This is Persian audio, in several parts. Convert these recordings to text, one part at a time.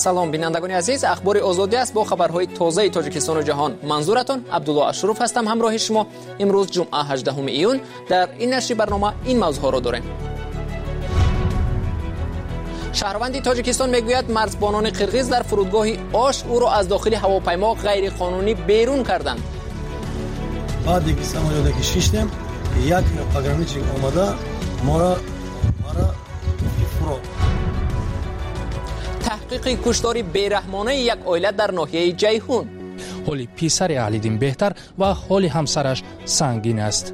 салом бинандагони азиз, ахбори озодӣ аст бо хабарҳои тозаи тоҷикистону ҷаҳон. манзуратон Абдулло Ашуруф ҳастам ҳамроҳи шумо. имрӯз ҷумъа 18 июн. дар ин нашри барнома ин мавзӯъҳоро дорем. шаҳрванди тоҷикистон мегӯяд марзбонони қирғиз дар фурудгоҳи Ош ӯро аз дохили ҳавопаймо ғайриқонунӣ берун карданд. баъде ки самолёте ки шиштем як пограничник омада мора фуро. таҳқиқи куштори бераҳмонаи як оила дар ноҳияи Ҷайҳун. ҳоли писари Аҳлиддин беҳтар ва ҳоли ҳамсараш сангин аст.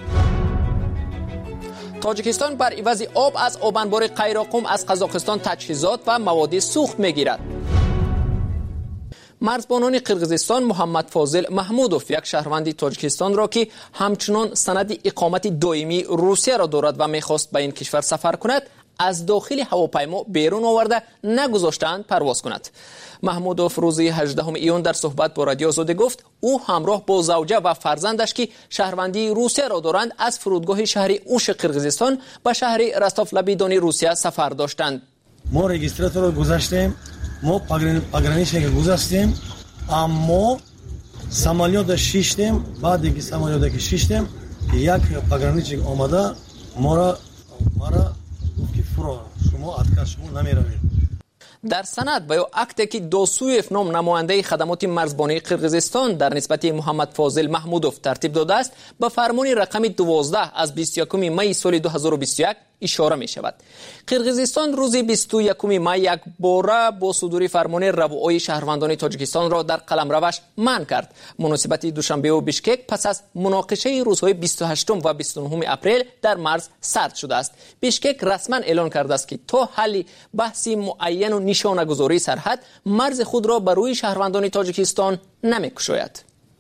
тоҷикистон бар ивази об аз обанбори Қайроқум аз Қазоқистон таҷҳизот ва маводи сӯхт мегирад. марзбонони қирғизистон Муҳаммад Фозил Маҳмудов як шаҳрванди тоҷикистонро ки ҳамчунон санади иқомати доимии Русияро дорад ва мехост ба ин кишвар сафар кунад, аз дохили ҳавопаймо берун оварда нагузоштаанд парвоз кунад. Маҳмудов рӯзи 18 июн дар суҳбат бо Радиои Озодӣ гуфт, ӯ ҳамроҳ бо завҷа ва фарзандаш ки шаҳрвандии Русияро доранд, аз фурудгоҳи шаҳри Уши Қирғизистон ба шаҳри Ростов-на-Дони Русия сафар доштанд. мо регистраторро гузаштем, мо пограничника гузаштем, аммо самолёта шиштем. баъде ки самолёта ки шиштем як пограничник омада мара гуфти фуро, шумо отказ, шумо намеравед. дар санад ба ё акте ки Досуев ном намояндаи хадамоти марзбонии Қирғизистон дар нисбати Муҳаммад Фозил Маҳмудов тартиб додааст, ба фармони рақами 12 аз 21 майи соли 2021 ишора мешавад. Қирғизистон рӯзи 21 май як бора бо судури фармони равои шаҳрвандони Тоҷикистонро дар қаламраваш манъ кард. муносибати Душанбеу Бишкек пас аз муноқишаи рӯзҳои 28 ва 29 апрел дар марз сард шудааст. Бишкек расман эълон кардааст ки то ҳалли баҳси муайяну нишонагузории сарҳад марзи худро ба рӯи шаҳрвандони Тоҷикистон намекушояд.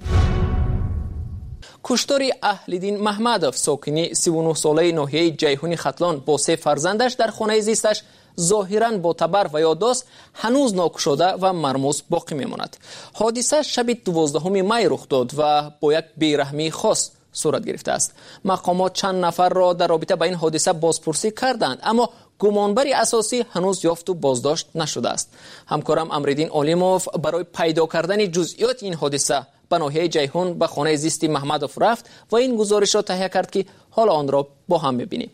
куштори Аҳлиддин Маҳмадов, сокини 39 солаи ноҳияи Ҷайҳуни Хатлон, бо 3 фарзандаш дар хонаи зисташ зоҳиран бо табар ва ёддоз ҳанӯз нокушода ва мармӯз боқӣ мемонад. ҳодиса шаби 12 май рух дод ва бо як бераҳмии хос сурат гирифтааст. мақомот чанд нафарро дар робита ба ин ҳодиса бозпурсӣ карданд, аммо гумонбари асосӣ ҳанӯз ёфту боздошт нашудааст. ҳамкорам Амриддин Олимов барои пайдо кардани ҷузъиёти ин ҳодиса ба ноҳияи Ҷайҳун ба хонаи зисти Маҳмадов рафт ва ин гузоришро таҳия кард ки ҳоло онро бо ҳам мебинем.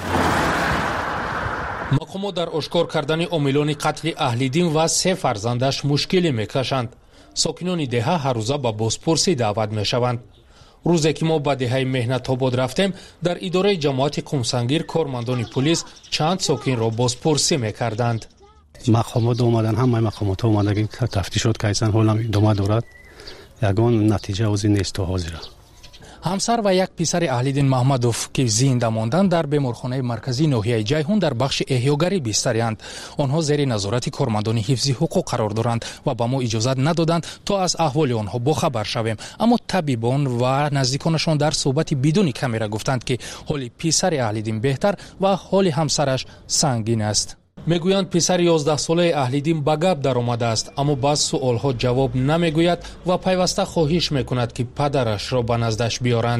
мақомот дар ошкор кардани омилони қатли Аҳлиддин ва 3 фарзандаш мушкилӣ мекашанд. сокинони деҳа ҳаррӯза ба бозпурсӣ даъват мешаванд. рӯзе ки мо ба деҳаи Меҳнатобод рафтем, дар идораи ҷамоати Қумсангир кормандони пулис чанд сокинро бозпурсӣ мекарданд. мақомот омадан, ҳамаи мақомот омадаги тафтишот кайсан ҳолам идома дорад. ягон натиҷа ҳозир несту ҳозира. ҳамсар ва як писари Аҳлиддин Маҳмадов ки зинда монданд дар беморхонаи марказии ноҳияи Ҷайҳун дар бахши эҳёгарӣ бистариянд. онҳо зери назорати кормандони ҳифзи ҳуқуқ қарор доранд ва ба мо иҷозат надоданд то аз аҳволи онҳо бохабар шавем. аммо табибон ва наздиконашон дар суҳбати бидуни камера гуфтанд ки ҳоли писари Аҳлиддин беҳтар ва ҳоли ҳамсараш сангин аст. мегӯянд писари 11-солаи Аҳлиддин ба гап даромадааст, аммо баъз суолҳо ҷавоб намегӯяд ва пайваста хоҳиш мекунад ки падарашро ба наздаш биёранд.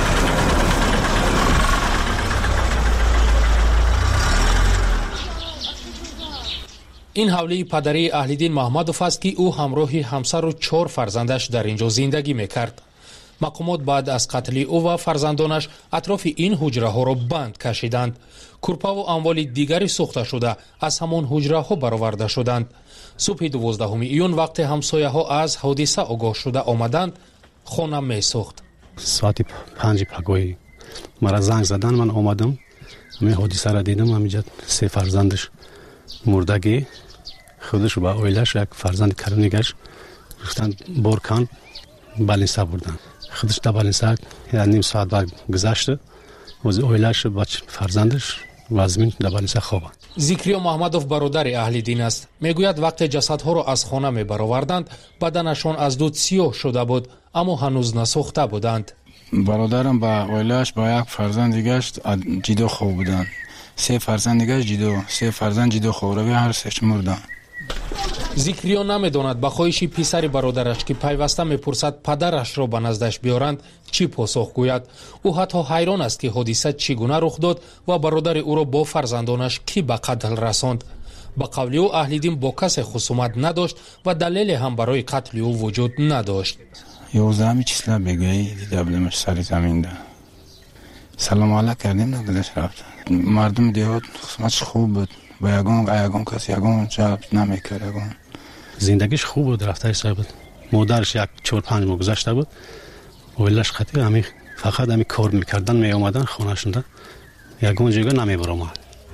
ин ҳавлии падарии Аҳлиддин Маҳмадов аст ки ӯ ҳамроҳи ҳамсару 4 фарзандаш дар ин ҷо зиндагӣ мекард. мақомот баъд аз қатли ӯ ва фарзандонаш атрофи ин ҳуҷраҳоро банд кашиданд. курпаву амволи дигари сӯхта шуда аз ҳамон ҳуҷраҳо бароварда шуданд. субҳи 12 июн вақте ҳамсояҳо аз ҳодиса огоҳ шуда омаданд, хона месӯхт. соати 5 пагоҳӣ мара занг задан, ман омадам, ҳамин ҳодисаро дидам. ҳаминҷа 3 фарзандаш мурдагӣ, худаш ва оилаш, як фарзанди карунигаш гуфтанд боркан балинса бурдан. худаш да балинса ним соат баъд гузашта, оилаш ва фарзандаш ва зимин да балинса хобанд. зикриё Маҳмадов бародари Аҳлиддин аст. мегӯяд вақте ҷасадҳоро аз хона мебароварданд, баданашон аз дуд сиёҳ шуда буд, аммо ҳанӯз насӯхта буданд. бародарам ба оилааш ба як фарзандигаш ҷидо хоб буданд. 3 фарзандигаш ҷидо, 3 фарзанд ҷидо хобрави, ҳар сеч мурданд. зикриё намедонад ба хоҳиши писари бародараш ки пайваста мепурсад падарашро ба наздаш биёранд чӣ посух гӯяд. ӯ ҳатто ҳайрон аст ки ҳодиса чӣ гуна рух дод ва бародари ӯро бо фарзандонаш кӣ ба қатл расонд. با قولی او اهلیدین با کس خصومت نداشت و دلیل هم برای قتل او وجود نداشت. 11 چیسلا بگویی دیده بودمش سر زمین ده. سلام علیک کردیم نگلش رفت. مردم دیواد خصومتش خوب بود. با یگان کسی یگان جواب نمیکرد. زندگیش خوب بود، رفتارش صحیح بود. مادرش 4-5 ماه گذشته بود. اولش خطی همین فقط همین کار میکردن، می اومدن خونه‌شون یگان جگه نمیبرم.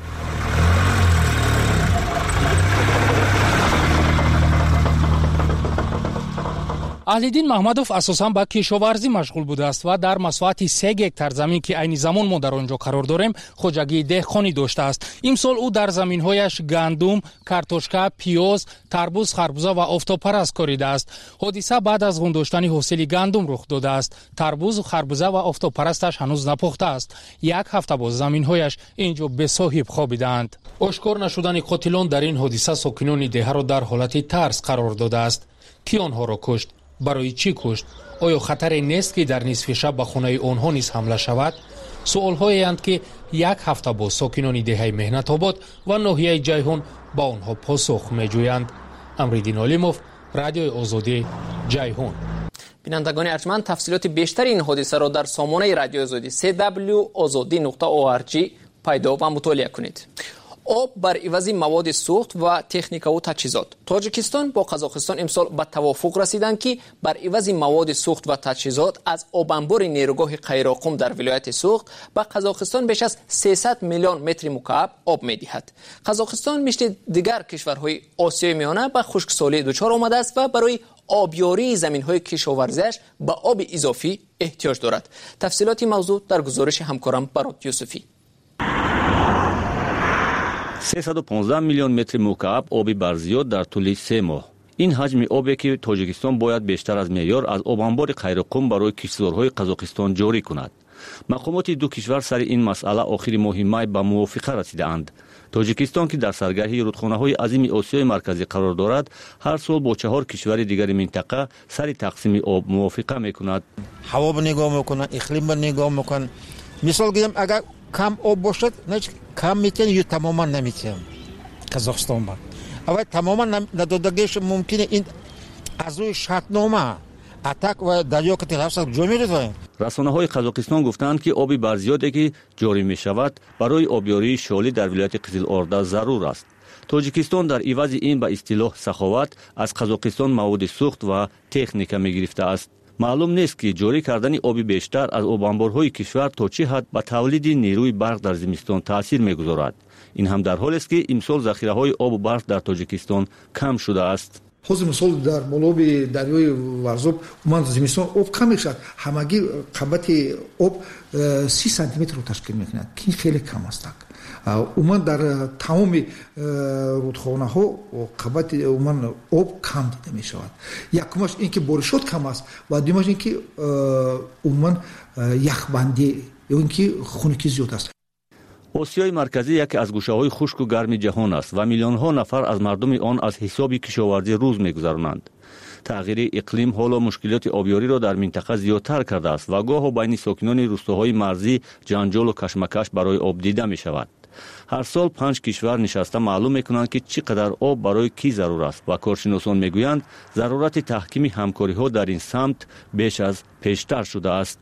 اهلیدین محمدوف اساساً با کشاورزی مشغول بوده است و در مساحت 3 هکتار زمین که عین زمان ما در آنجا قرار داریم خوجگی دهقانی داشته است. امسال او در زمین‌هایش گندم، کارتوشکا، پیاز، تربوز، خربوزه و آفتابپرست کاریده است. حادثه بعد از غون حاصل گندم رخ داده است. تربوز، خربوزه و آفتابپرستش هنوز نپخته است. 1 هفته باز زمین‌هایش اینجا به صاحب خوابیدند. آشکار نشدن قاتلان در این حادثه ساکنان ده را در حالت ترس قرار داده است. کی آنها را کشت؟ برای چی کشت؟ آیا خطری نیست که در نصف شب به خانه آنها نیز حمله شود؟ سوال‌هایی اند که 1 هفته با ساکنان دهه مهنت آباد و ناحیه جیهون با آنها پاسخ می‌جویند. امرالدین علیموف، رادیوی آزادی، جیهون. بینندگان ارجمند، تفصیلات بیشتر این حادثه را در سامانه رادیو آزادی www.azadi.org پیدا و مطالعه کنید. آب بر عوض مواد سوخت و تکنیک و تجهیزات. تاجیکستان با قزاقستان امسال به توافق رسیدند که بر عوض مواد سوخت و تجهیزات از آب انبار نیروگاه قیراقم در ولایت سوخت به قزاقستان بیش از 300 میلیون متر مکعب آب می‌دهد. قزاقستان مثل دیگر کشورهای آسیای میانه به خشکسالی دچار آمده است و برای آبیاری زمین‌های کشاورزیش به آب اضافی احتیاج دارد. تفصیلات موضوع در گزارش همکارم برات یوسفی. 315 میلیون متر مکعب آب برزیاد در طول 3 ماه. این حجم آبی که تاجیکستان باید بیشتر از معیار از آب انبار قیراقم برای کشاورزهای قزاقستان جاری کند. مقامات دو کشور سر این مسئله آخر ماه می به موافقه رسیدند. تاجیکستان که در سرگرمی رودخانه‌های عظیم آسیای مرکزی قرار دارد، هر سال با 4 کشور دیگر منطقه سر تقسیم آب موافقه می‌کند. هوا رو نگاه می‌کنن، اقلیم رو نگاه می‌کنن. مثال گیرم اگر کم آب باشد، نه کم میتونه یا تماما نمیتونه قزاقستان با. اول تماما ندادگیش ممکنه این از روی شرطنامه اتک و دریا که تلفظ جمعی داریم. رسانه‌های قزاقستان گفتند که آب برزیادی که جاری می‌شود برای آبیاری شالی در ولایت قزل ارده ضرور است. تاجیکستان در عوض این به اصطلاح سخاوت از قزاقستان مواد سوخت و تکنیک می‌گرفته است. معلوم نیست که جاری کردن آب بیشتر از آب انبارهای کشور تا چه حد به تولید نیروی برق در زمستان تاثیر می‌گذارد. این هم در حالی است که امسال ذخیره‌های آب و برق در تاجیکستان کم شده است. حاضر مثال در مولوی دریای ورزوب من زمستان آب کم میشد. همگی قبت آب 30 سانتی متر رو تشکیل می‌کند که این خیلی کم است. اومن در تمام رودخانه ها قبت اومن آب کم دیده می شود. یکمش اینکه بارشات کم است و دومش اینکه اومن یخبندی یا اینکه خنکی زیاد است. آسیای مرکزی یکی از گوشه‌های خشک و گرم جهان است و میلیون‌ها نفر از مردم آن از حساب کشاورزی روز می‌گذرانند. تغییر اقلیم حالا مشکلات آبیاری را در منطقه زیادتر کرده است و گاه بین ساکنان روستاهای مرزی جنجال و کشمکش برای آب دیده می‌شود. هر سال 5 کشور نشسته معلوم می‌کنند که چقدر آب برای کی ضرور است و کارشناسان می‌گویند ضرورت تحکیم همکاری‌ها در این سمت بیش از پیشتر شده است.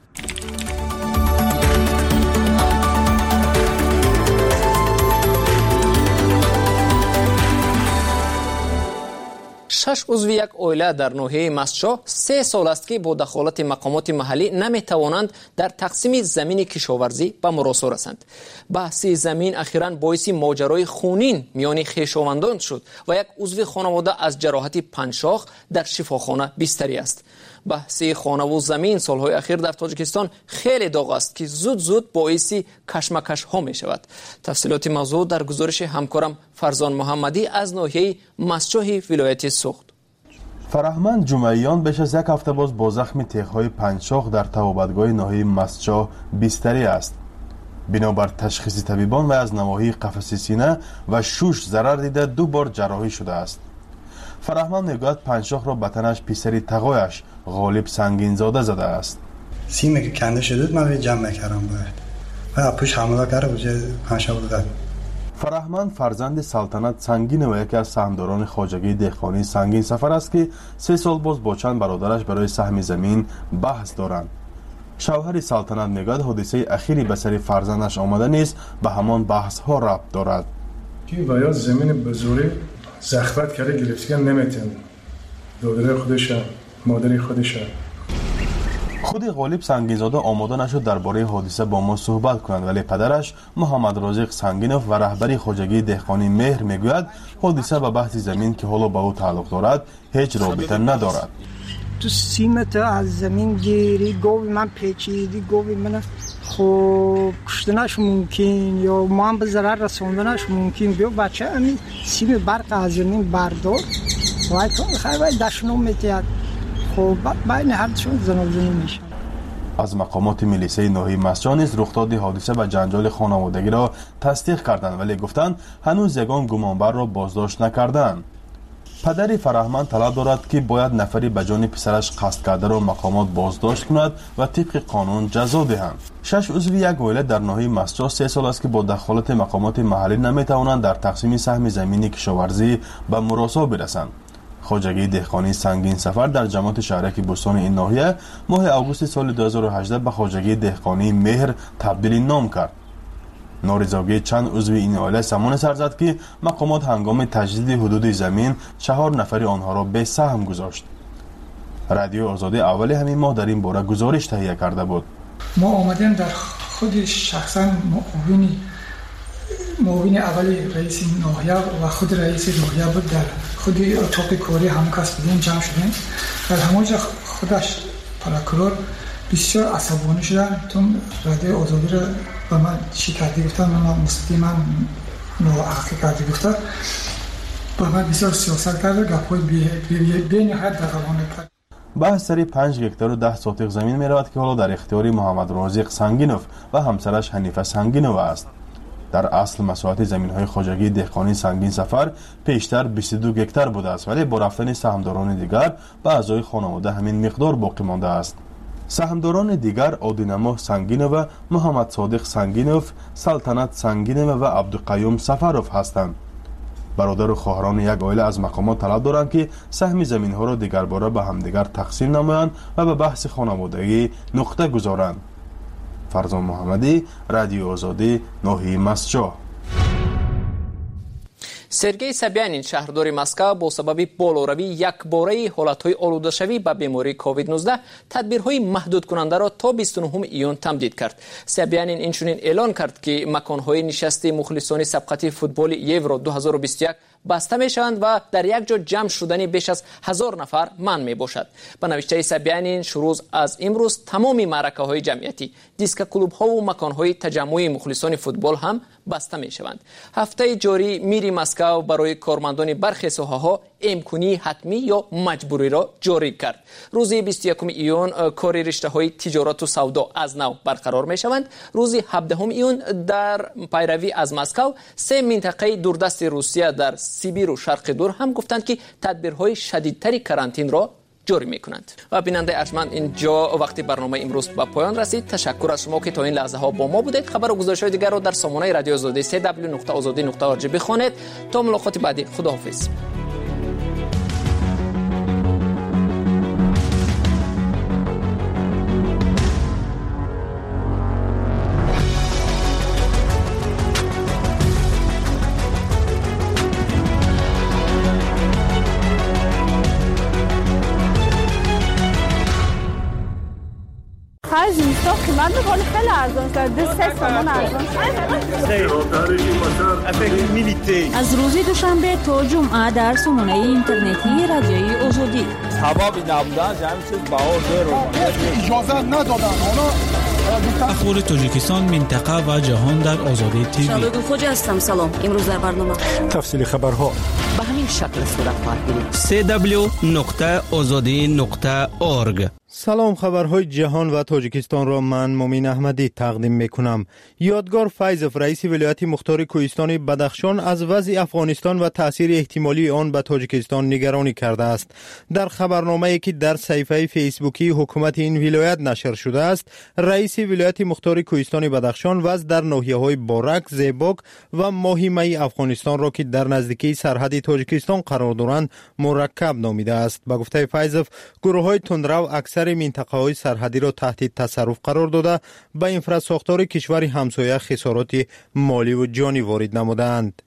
6 عضو یک عائله در ناحیه مسچا 3 سال است که با دخالت مقامات محلی نمیتوانند در تقسیم زمین کشاورزی به مراسا رسند. بحث زمین اخیراً باعث ماجرای خونین میان خویشاوندان شد و یک عضو خانواده از جراحت پنشاخ در شفاخانه بستری است. بحث خانه و زمین سالهای اخیر در تاجیکستان خیلی داغ است که زود باعث کشمکش ها می شود. تفصیلات موضوع در گزارش همکارم فرزان محمدی از ناحیه مسچاه ولایت سوخت. فرهمند جمعیان بیش از 1 هفته باز با زخم تیغ‌های پنچاخ در توابتگاه ناحیه مسچاه بستری است. بنابر تشخیص طبیبان و از نواحی قفس سینه و شوش ضرر دیده 2 بار جراحی شده است. فرهمند میگوید پنچاخ را به تنش پسری تقایش غالب سنگین زاده زده است. سیمی که کنده شده من جمع کردم باید و پوش حمله کرده بوده پنچاخ داد. فرهمند فرزند سلطنت سنگینو یکی از سهمداران خواجگی دهقانی سنگین سفر است که 3 سال باز با چند برادرش برای سهم زمین بحث دارند. شوهر سلطنت میگوید حادثه اخیری به سر فرزندش آمده نیست، به همان بحث ها ربط دارد. که باید زمین به زوری زخمت کرده گرفتگان نمیتن، دادر خودش مادری خودش. خود غالب سنگینزاده آماده نشد درباره حادثه با ما صحبت کنند، ولی پدرش محمد رازق سنگینوف و رهبری خواجگی دهقانی مهر میگوید حادثه به بحث زمین که حالا به او تعلق دارد هیچ رابطه ندارد. تو سیمت از زمین گیری گوی من پیچیدی، گوی من خب کشتنش ممکن یا ما هم به ضرر رسوندنش ممکن. بیا بچه همین سیم برق از زمین بردار وای تو خیلی باید دشنو میتید. خب بین هرچون زنابزنی میشه. از مقامات میلیسه ناحیه مسجا نیز رخداد حادثه و جنجال خانوادگی را تصدیق کردند، ولی گفتند هنوز یگان گمانبر را بازداشت نکردند. پدر فرهمند طلب دارد که باید نفری به جان پسرش قصد کرده را مقامات بازداشت کند و طبق قانون جزا دهند. 6 عضو یک عائله در ناحیه مسجا 3 سال است که با دخالت مقامات محلی نمیتوانند در تقسیم سهم زمینی کشاورزی به مراسا برسند. خواجگی دهقانی سنگین سفر در جماعت شهرک بستان این ناحیه ماه اوگوست سال 2018 به خواجگی دهقانی مهر تبدیل نام کرد. نارضایتی چند عضو این عائله زمان سر زد که مقامات هنگام تجدید حدود زمین 4 نفر آنها را به سهم گذاشت. رادیو آزادی اول همین ماه در این باره گزارش تهیه کرده بود. ما آمدیم در خود شخصا معاون اول رئیس ناحیه و خود رئیس ناحیه بود، در خود اتاق کاری همکاس بودیم جمع شدیم. در همونجا خودش پروکورور بسیار عصبانی شدن، چون رادیو آزادی را به من چی کردی گفتن، من مستقیما ناحقی کردی گفتن، به من بسیار سیاست کرد و گپ‌های بی نهایت دغلانه کرد. بحث سری 5 هکتار و 10 ساتق زمین می رود که حالا در اختیار محمد رازق سنگینوف و همسرش حنیفه سنگینوف است. در اصل مساحت زمین‌های خواجگی دهقانی سنگین سفر پیشتر 22 هکتار بوده است، ولی با رفتن سهمداران دیگر به اعضای خانواده همین مقدار باقی مانده است. سهمداران دیگر عادینما سنگینوف و محمد صادق سنگینوف، سلطنت سنگینوف و عبدالقیوم سفروف هستند. برادر و خواهران یک عائله از مقامات طلب دارند که سهم زمین‌ها را دیگر باره به همدیگر تقسیم نمایند و به بحث خانوادگی نقطه گذارند. فرزان محمدی، رادیو آزادی، ناحیه مسجا. سرگئی سابیانین شهردار مسکو با سبب بالوروی یکباره حالت‌های آلوده‌شوی به بیماری کووید 19 تدبیرهای محدود کننده را تا 29 ایون تمدید کرد. سابیانین اینچنین اعلان کرد که مکان‌های نشست مخلصان سبقت فوتبال یورو 2021 بسته می شوند و در یک جا جمع شدن بیش از 1000 نفر منع می باشد. به نوشته سابیانین شروع از امروز تمام معرکه های جمعیتی، دیسک کلوب ها و مکان های تجمع مخلصان فوتبال هم بسته می شوند. هفته جاری میری مسکو برای کارمندان برخی ساحه‌ها امکانی حتمی یا مجبوری را جاری کرد. روز 21 ایون کار رشته های تجارت و سودا از نو برقرار می شوند. روز 17 ایون در پیروی از مسکو 3 منطقه دوردست روسیه در سیبیر و شرق دور هم گفتند که تدبیرهای شدیدتری کرانتین را جاری میکنند. و بیننده ارجمند، اینجا وقتی برنامه امروز به پایان رسید. تشکر از شما که تا این لحظه ها با ما بودید. خبر و گزارش‌های دیگر را در سامانه رادیو آزادی www.azadi.org بخوانید. تا ملاقات بعدی، خداحافظ. زمستان قیمت میکنه خیلی ارزان شده، 3 تومان ارزان شده. از روز دوشنبه تا جمعه در سامانه اینترنتی رادیوی آزادی. سبب نبودن جمع چیز بهار اجازه ندادن. اخبار تاجیکستان، منطقه و جهان در آزادی تیوی. شالود خوجا هستم. سلام. امروز در برنامه تفصیل خبرها به همین شکل صورت خواهد گرفت. www.azadi.org سلام، خبرهای جهان و تاجیکستان را من مومین احمدی تقدیم میکنم. یادگار فیضوف رئیس ولایت مختار کوهستان بدخشان از وضع افغانستان و تاثیر احتمالی آن به تاجیکستان نگرانی کرده است. در خبرنامه‌ای که در صفحه فیسبوکی حکومت این ولایت نشر شده است، رئیس ولایت مختار کوهستان بدخشان وضع در ناحیه‌های بارک، زیباک و ماهی افغانستان را که در نزدیکی سرحد تاجیکستان قرار دارند مرکب نامیده است. به گفته فیضوف، گروه‌های تندرو اکثر منطقه‌های سرحدی را تحت تصرف قرار داده به انفراساختار کشور همسایه خسارات مالی و جانی وارد نمودند.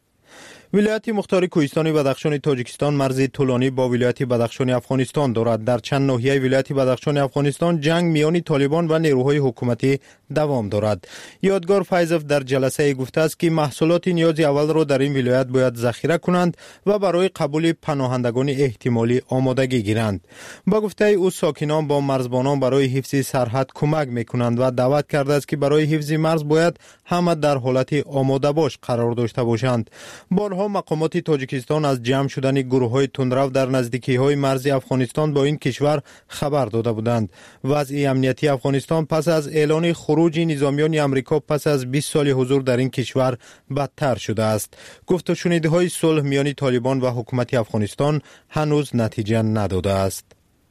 ولایت مختار کوهستان بدخشان تاجیکستان مرز طولانی با ولایت بدخشان افغانستان دارد. در چند ناحیه ولایت بدخشان افغانستان جنگ میان طالبان و نیروهای حکومتی دوام دارد. یادگار فیضوف در جلسه گفته است که محصولات نیاز اول را در این ولایت باید ذخیره کنند و برای قبول پناهندگان احتمالی آمادگی گیرند. با گفته او، ساکنان با مرزبانان برای حفظ سرحد کمک میکنند و دعوت کرده است که برای حفظ مرز باید همه در حالت آماده باش قرار داشته باشند. مقامات تاجیکستان از جمع شدن گروه‌های تندرو در نزدیکی‌های مرز افغانستان با این کشور خبر داده بودند. وضع امنیتی افغانستان پس از اعلان خروج نظامیان آمریکا پس از 20 سال حضور در این کشور بدتر شده است. گفت و شنوده‌های صلح میان طالبان و حکومت افغانستان هنوز نتیجه نداده است.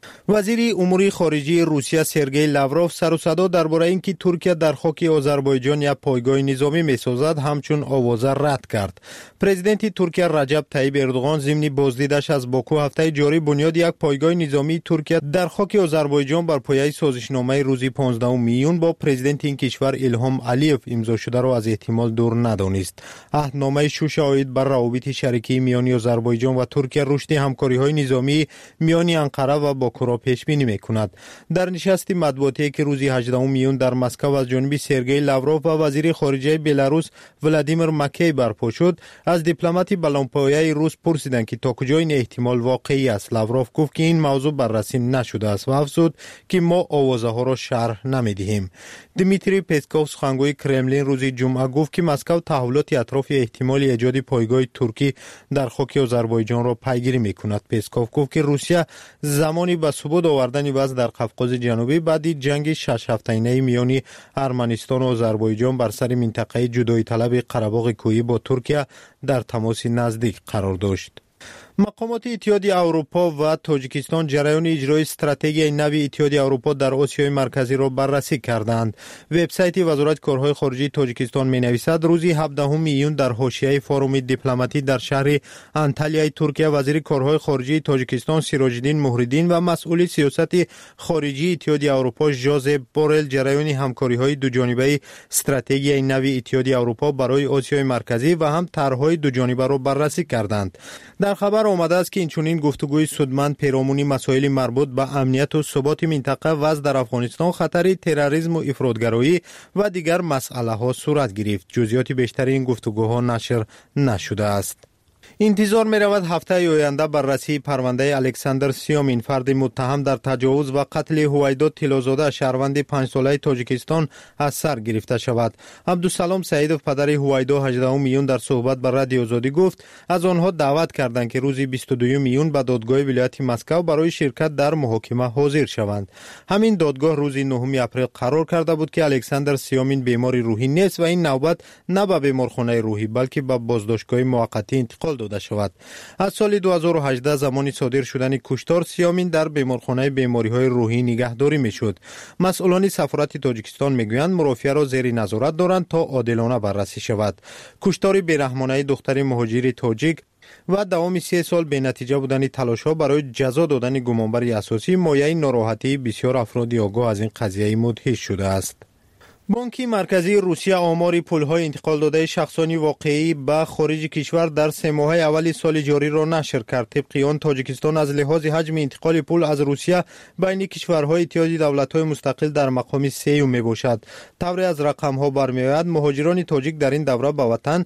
وزیر امور خارجه روسیه سرگئی لاوروف سر و صدا درباره اینکه ترکیه در خاک آذربایجان یک پایگاه نظامی می‌سازد همچون آوازه رد کرد. پرزیدنت ترکیه رجب طیب اردوغان ضمن بازدیدش از باکو هفته جاری بنیاد یک پایگاه نظامی ترکیه در خاک آذربایجان بر پایه سازشنامه روز 15 میون با پرزیدنت این کشور ایلهام علیف امضا شده را از احتمال دور ندانست. عهدنامه شوش عاید بر روابط شریکی میان آذربایجان و ترکیه رشد همکاری‌های نظامی میان انقره و باکو را پیش بینی می‌کند. در نشست مطبوعاتی که روز 18 میون در مسکو از جانب سرگئی لاوروف و وزیر خارجه بلاروس ولادیمیر مکی برپا شد، از دیپلمات بلندپایه روس پرسیدند که تا کجا این احتمال واقعی است. لاوروف گفت که این موضوع بررسی نشده است و افزود که ما آوازه ها را شرح نمی‌دهیم. دمیتری پسکوف سخنگوی کرملین روز جمعه گفت که مسکو تحولات اطراف احتمال ایجاد پایگاه ترکی در خاک آذربایجان را پیگیری می‌کند. پسکوف گفت که روسیه زمانی به ثبات آوردن وضع در قفقاز جنوبی بعد جنگ 6 هفته‌ای میان ارمنستان و آذربایجان بر سر منطقه جدایی طلب قره‌باغ کوهی با ترکیه در تماس نزدیک قرار داشت. مقامات اتحادیه اروپا و تاجیکستان جریان اجرای استراتژی نو اتحادیه اروپا در آسیای مرکزی را بررسی کردند. وبسایت وزارت کارهای خارجه تاجیکستان می‌نویسد روز 17 میون در حاشیه فوروم دیپلماتی در شهر انتالیای ترکیه وزیر کارهای خارجه تاجیکستان سیراج‌الدین مهردین و مسئول سیاست خارجی اتحادیه اروپا ژوزپ بورل جریان همکاری‌های دوجانبه استراتژی نو اتحادیه اروپا برای آسیای مرکزی و هم طرح‌های دوجانبه را بررسی کردند. در خبر آمده است که اینچنین گفتگوی سودمند پیرامون مسائل مربوط به امنیت و ثبات منطقه وضع در افغانستان، خطر تروریسم و افراطگرایی و دیگر مسئله ها صورت گرفت. جزئیات بیشتر این گفتگوها نشر نشده است. انتظار می رود هفته آینده بررسی پرونده الکساندر سیامین، فرد متهم در تجاوز و قتل هویدا تیلازاده شهروند 5 ساله تاجیکستان از سر گرفته شود. عبدالسلام سعیدوف پدر هویدا 18 میون در صحبت با رادیو آزادی گفت از آنها دعوت کردند که روز 22 میون به دادگاه ولایت مسکو برای شرکت در محاکمه حاضر شوند. همین دادگاه روز 9 اپریل قرار کرده بود که الکساندر سیامین بیمار روحی نیست و این نوبت نه به بیمارخانه روحی بلکه به بازداشتگاه موقتی انتقال داده شود. از سال 2018 زمانی صادر شدن کشتار سیامین در بیمارخانه بیماری‌های روحی نگهداری می‌شد. مسئولان سفارت تاجیکستان می‌گویند مرافعه را زیر نظارت دارند تا عادلانه بررسی شود. کشتار بی‌رحمانه دختر مهاجر تاجیک و دوام 3 سال به نتیجه بودن تلاش‌ها برای جزا دادن گمانبر اساسی مایه ناراحتی بسیار افراد آگاه از این قضیه مدهش شده است. بانک مرکزی روسیه آمار پول‌های انتقال داده شخصانی واقعی به خارج کشور در 3 ماه اول سال جاری را نشر کرد. طبق آن تاجیکستان از لحاظ حجم انتقال پول از روسیه بین کشورهای اتحادیه دولت‌های مستقل در مقام 3 میباشد. طوری از رقم‌ها برمی‌آید مهاجران تاجیک در این دوره به وطن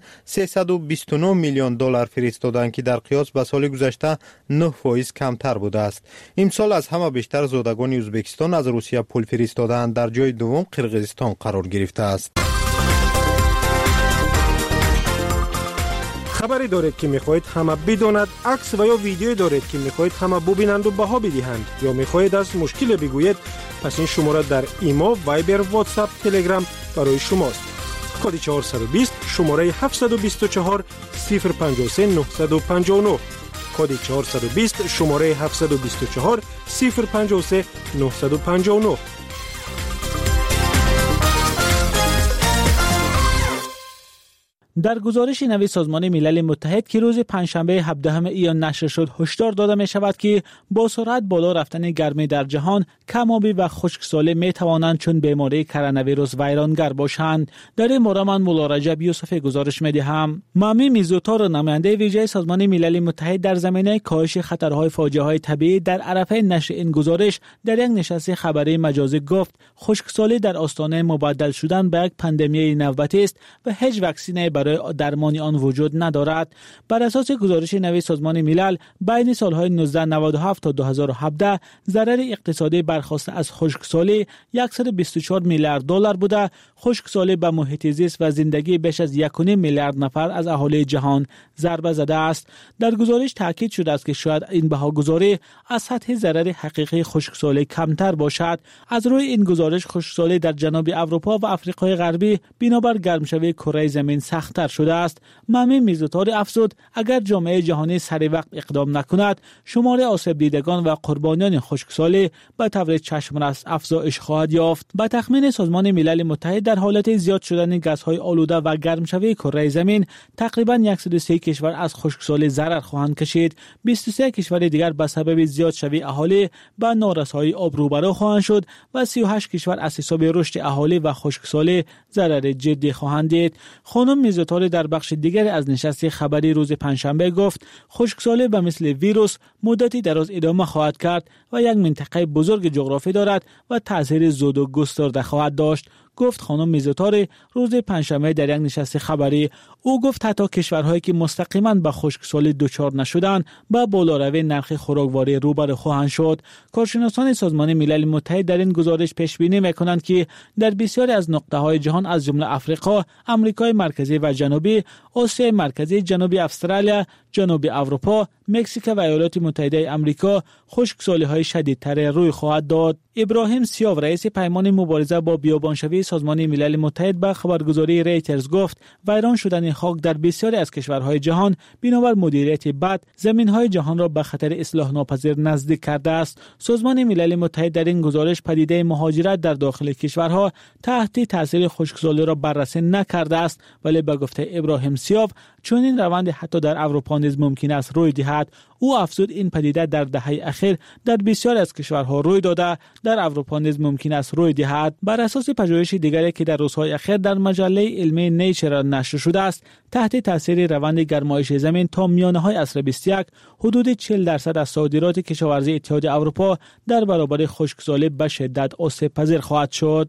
329 میلیون دلار فرستادند که در قیاس به سال گذشته 9% کمتر بوده است. امسال از همه بیشتر زادگان ازبکستان از روسیه پول فرستادند. در جای دوم قرقیزستان قرار گرفته است. خبری دارید که میخواهید همه بداند، عکس و یا ویدیویی دارید که میخواهید همه ببینند و بها بدهند، یا میخواهید از مشکل بگویید، پس این شماره در ایما، وایبر، واتساپ، تلگرام برای شماست. کد 420 شماره 724 053 959. کد 420 شماره 724 053 959. در گزارش نوی سازمان ملل متحد که روز پنجشنبه 17 ایار نشر شد، هشدار داده می شود که با سرعت بالا رفتن گرمی در جهان، کم‌آبی و خشکسالی می توانند چون بیماری کرونا ویروس ویرانگر باشند. در این باره من مولا رجب یوسف گزارش می دهم. مامی میزوتار، نماینده ویژه سازمان ملل متحد در زمینه کاهش خطرهای فاجعه‌های طبیعی، در عرفه نشر این گزارش در یک نشست خبری مجازی گفت خشکسالی در آستانه مبدل شدن به یک پاندمی نوبتی است و هیچ واکسنی برای درمان آن وجود ندارد. بر اساس گزارش نوی سازمان ملل، بین سالهای 1997 تا 2017 ضرر اقتصادی برخاسته از خشکسالی 124 میلیارد دلار بوده. خشکسالی به محیط زیست و زندگی بیش از 1.5 میلیارد نفر از اهالی جهان ضربه زده است. در گزارش تاکید شده است که شاید این بهاگذاری از سطح ضرر حقیقی خشکسالی کمتر باشد. از روی این گزارش، خشکسالی در جنوب اروپا و آفریقای غربی بنابر گرمشوی کره زمین سخت‌تر شده است. مامی میزوتار افزود اگر جامعه جهانی سری وقت اقدام نکند، شمار آسیب دیدگان و قربانیان خشکسالی به طور چشم‌رس افزایش خواهد یافت. به تخمین سازمان ملل متحد، در حالت زیاد شدن گازهای آلوده و گرمشوی کره زمین، تقریباً 130 کشور از خشکسالی ضرر خواهند کشید. 23 کشور دیگر به سبب زیاد شوی اهالی به نارسایی آب روبرو خواهند شد و 38 کشور از حساب رشد اهالی و خشکسالی ضرر جدی خواهند دید. خانم میزوتار در بخش دیگر از نشست خبری روز پنجشنبه گفت خشکسالی به مثل ویروس مدتی دراز ادامه خواهد کرد و یک منطقه بزرگ جغرافی دارد و تاثیر زود و گسترده خواهد داشت. گفت خانم میزوتار روز پنجشنبه در یک نشست خبری. او گفت حتی کشورهایی که مستقیما به خشکسالی دچار نشدند با بالاروی نرخ خوراکواری روبرو خواهند شد. کارشناسان سازمان ملل متحد در این گزارش پیش بینی می‌کنند که در بسیاری از نقطه‌های جهان از جمله آفریقا، آمریکای مرکزی و جنوبی، آسیای مرکزی، جنوبی استرالیا، جنوبی اروپا، مکزیک و ایالات متحده آمریکا خشکسالی‌های شدیدتر روی خواهد داد. ابراهیم سیاو، رئیس پیمان مبارزه با بیابانشوی سازمان ملل متحد، به خبرگزاری ریترز گفت ویران شدن خاک در بسیاری از کشورهای جهان بنابر مدیریت بد زمین‌های جهان را به خطر اصلاح ناپذیر نزدیک کرده است. سازمان ملل متحد در این گزارش پدیده مهاجرت در داخل کشورها تحت تاثیر خشکسالی را بررسی نکرده است، ولی به گفته ابراهیم سیاو چون این روند حتی در اروپا نیز ممکن است روی دهد. او افزود این پدیده در دهه اخیر در بسیاری از کشورها روی داده، در اروپا نیز ممکن است روی دهد. بر اساس پژوهش دیگری که در روزهای اخیر در مجله علمی نیچر نشر شده است، تحت تاثیر روند گرمایش زمین تا میانه‌های عصر 21 حدود 40% از صادرات کشاورزی اتحاد اروپا در برابر خشکسالی به شدت آسیب پذیر خواهد شد.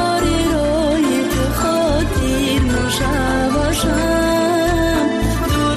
دور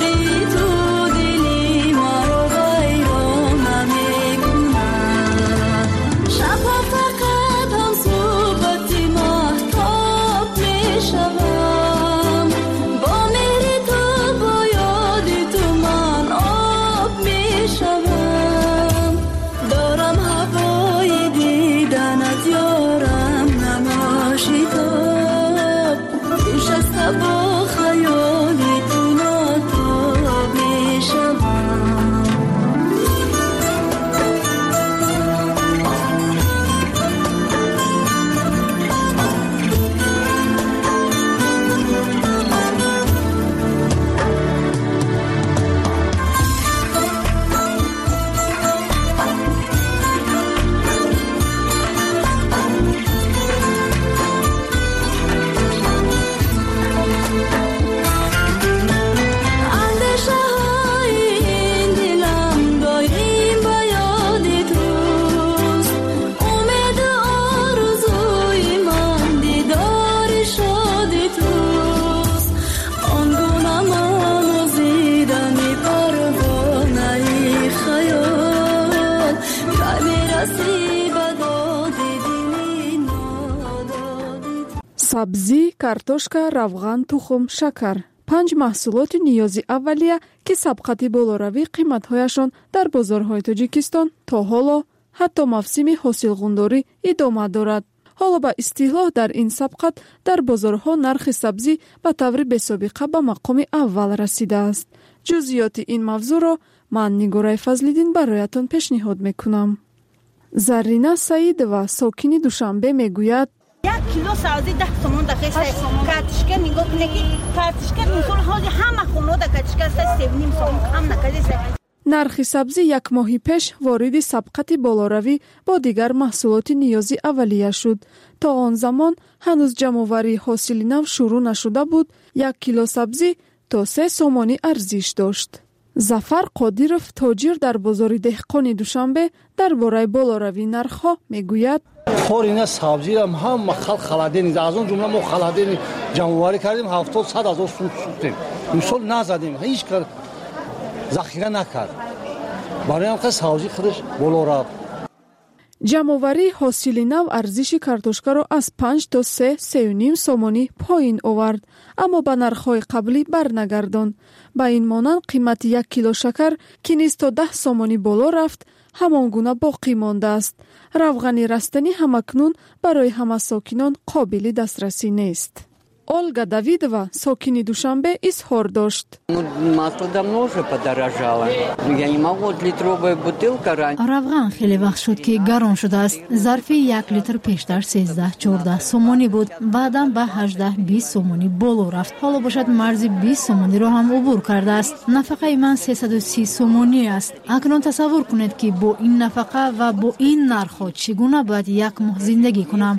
сабзӣ, картошка, равған, тухм, шакар. 5 маҳсулоти ниёзи аввалия ки сабқати болоравӣ қиматҳояшон дар бозорҳои Тоҷикистон то ҳоло ҳатто мавсими ҳосилғундорӣ идома дорад. ҳоло ба истиҳлоҳ дар ин сабқат дар бозорҳо нархи сабзӣ ба таври бесобиқа ба мақоми аввал расидааст. ҷузъиёти ин мавзӯъро ман Нигораи Фазлиддин бароятон пешниҳод мекунам. Зарина Саидова, сокини Душанбе, мегӯяд: 1 кило сабзӣ 10 сомон дақиқа картишка нигоҳ кунед ки картишка мисол ҳозир ҳама хонада картишка 3.5 сомон кам накардеса. нархи сабзӣ як моҳи пеш вориди сабқати болоравӣ бо дигар маҳсулоти ниёзи аввалия шуд. то он замон ҳанӯз ҷамъоварии ҳосили нав шурӯъ нашуда буд. 1 кило сабзӣ то 3 сомонӣ арзиш дошт. Зафар Қодиров, тоҷир дар бозори деҳқони Душанбе, дар бораи болоравии нархҳо мегӯяд: хорина сабзиам ҳама халқ халадени аз он ҷумла мо халадени ҷамъоварӣ кардем 70-100 ҳазор сум сӯхтем. имсол назадем, ҳеҷ кар захира накард. барои ҳам сабзӣ худаш боло рафт. ҷамъоварии ҳосили нав арзиши картошкаро аз 5 то 3.5 сомонӣ поин овард, аммо ба нархҳои қаблӣ барнагардонд. ба ин монанд қимати 1 кило шакар ки низ то 10 сомонӣ боло рафт, ҳамон гуна боқӣ мондааст. равғани растанӣ ҳамакнун барои ҳама сокинон қобили дастрасӣ нест. Ольга Давидова, сокини Душанбе, изҳор дошт: масло давно уже подорожало. Я не могу, литровая бутылка раньше. равған хеле вақт шуд ки гарон шудааст. зарфи 1 литр пештар 13-14 сомонӣ буд, баъдан ба 18-20 сомонӣ боло рафт. ҳоло бошад марзи 20 сомониро ҳам убур кардааст. нафақаи ман 330 сомонӣ аст. акнун тасаввур кунед ки бо ин нафақа ва бо ин нархҳо чӣ гуна бояд як моҳ зиндагӣ кунам.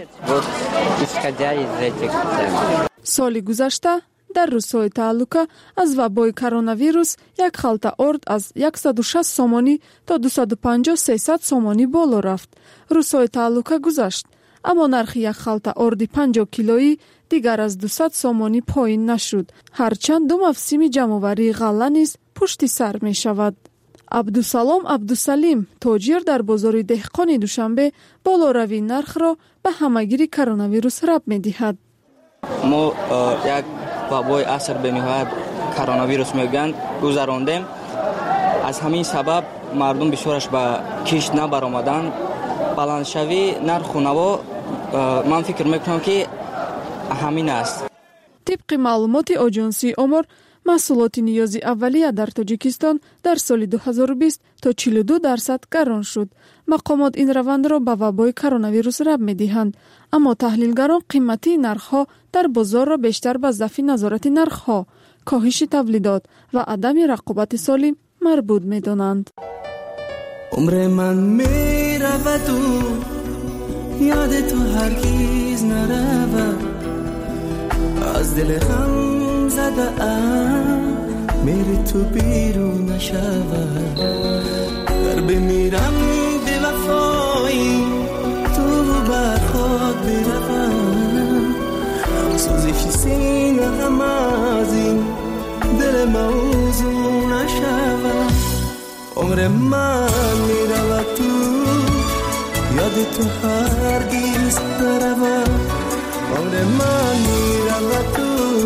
соли гузашта дар рӯзҳои тааллука аз вабои коронавирус як халта орд аз 160 сомонӣ то 250-300 сомонӣ боло рафт. рӯзҳои тааллука гузашт, аммо нархи як халта орди 50 килоӣ дигар аз 200 сомонӣ поин нашуд, ҳарчанд ду мавсими ҷамъоварии ғалла низ пушти сар мешавад. Абдусалом Абдусалим, тоҷир дар бозори деҳқони Душанбе, болоравии нархро ба ҳамагири коронавирус раб медиҳад. мо як вабои аср бениҳоят коронавирус мегӯянд гузарондем. аз ҳамин сабаб мардум бисёраш ба кишт набаромаданд. баландшавии нарху наво ман фикр мекунам ки ҳамин аст. тибқи маълумоти оҷонсии омор, маҳсулоти ниёзи аввалия дар Тоҷикистон дар соли 2020 то 42% гарон шуд. мақомот ин равандро ба вабои коронавирус раб медиҳанд, аммо таҳлилгарон қиматии нархҳо дар бозорро бештар ба зафи назорати нархҳо, коҳиши тавлидот ва адами рақобати солим марбут медонанд. умре ман мераваду ёди ту ҳаргиз наравад. аз дили ғам задаам мери ту бирун нашавад. дар бимирам бевафоӣ ту бар ход биравад. сӯзиши сина ғам аз ин дили мавзӯ нашавад. умре ман меравад ту ёди ту ҳаргиз наравад. умре ман меравад ту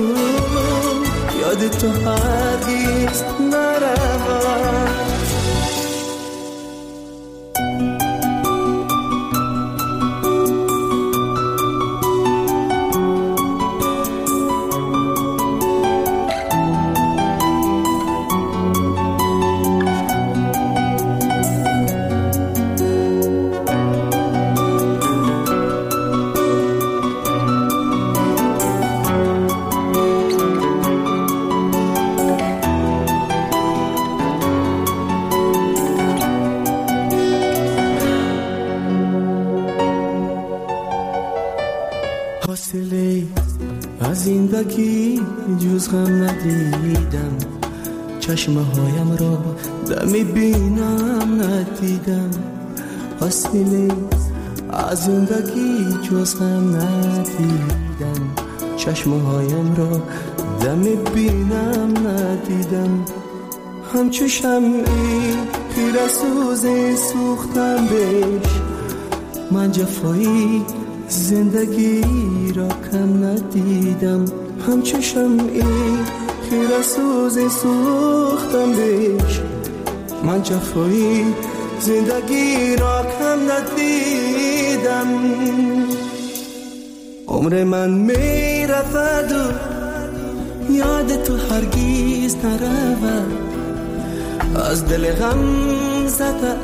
ёди ту ҳаргиз наравад. زندگی جز غم ندیدم. چشمه هایم را دمی بینم ندیدم. حاصله از زندگی جز غم ندیدم. چشمه هایم را دمی بینم ندیدم. همچو شمعی خیره سوزی سوختم بهش. من جفایی زندگی را کم غم ندیدم، همچو شمعی خیره سوزی سوختم بیش. من جفایی زندگی را کم ندیدم. عمر من می رفت و یاد تو هرگیز نرود. از دل غم زده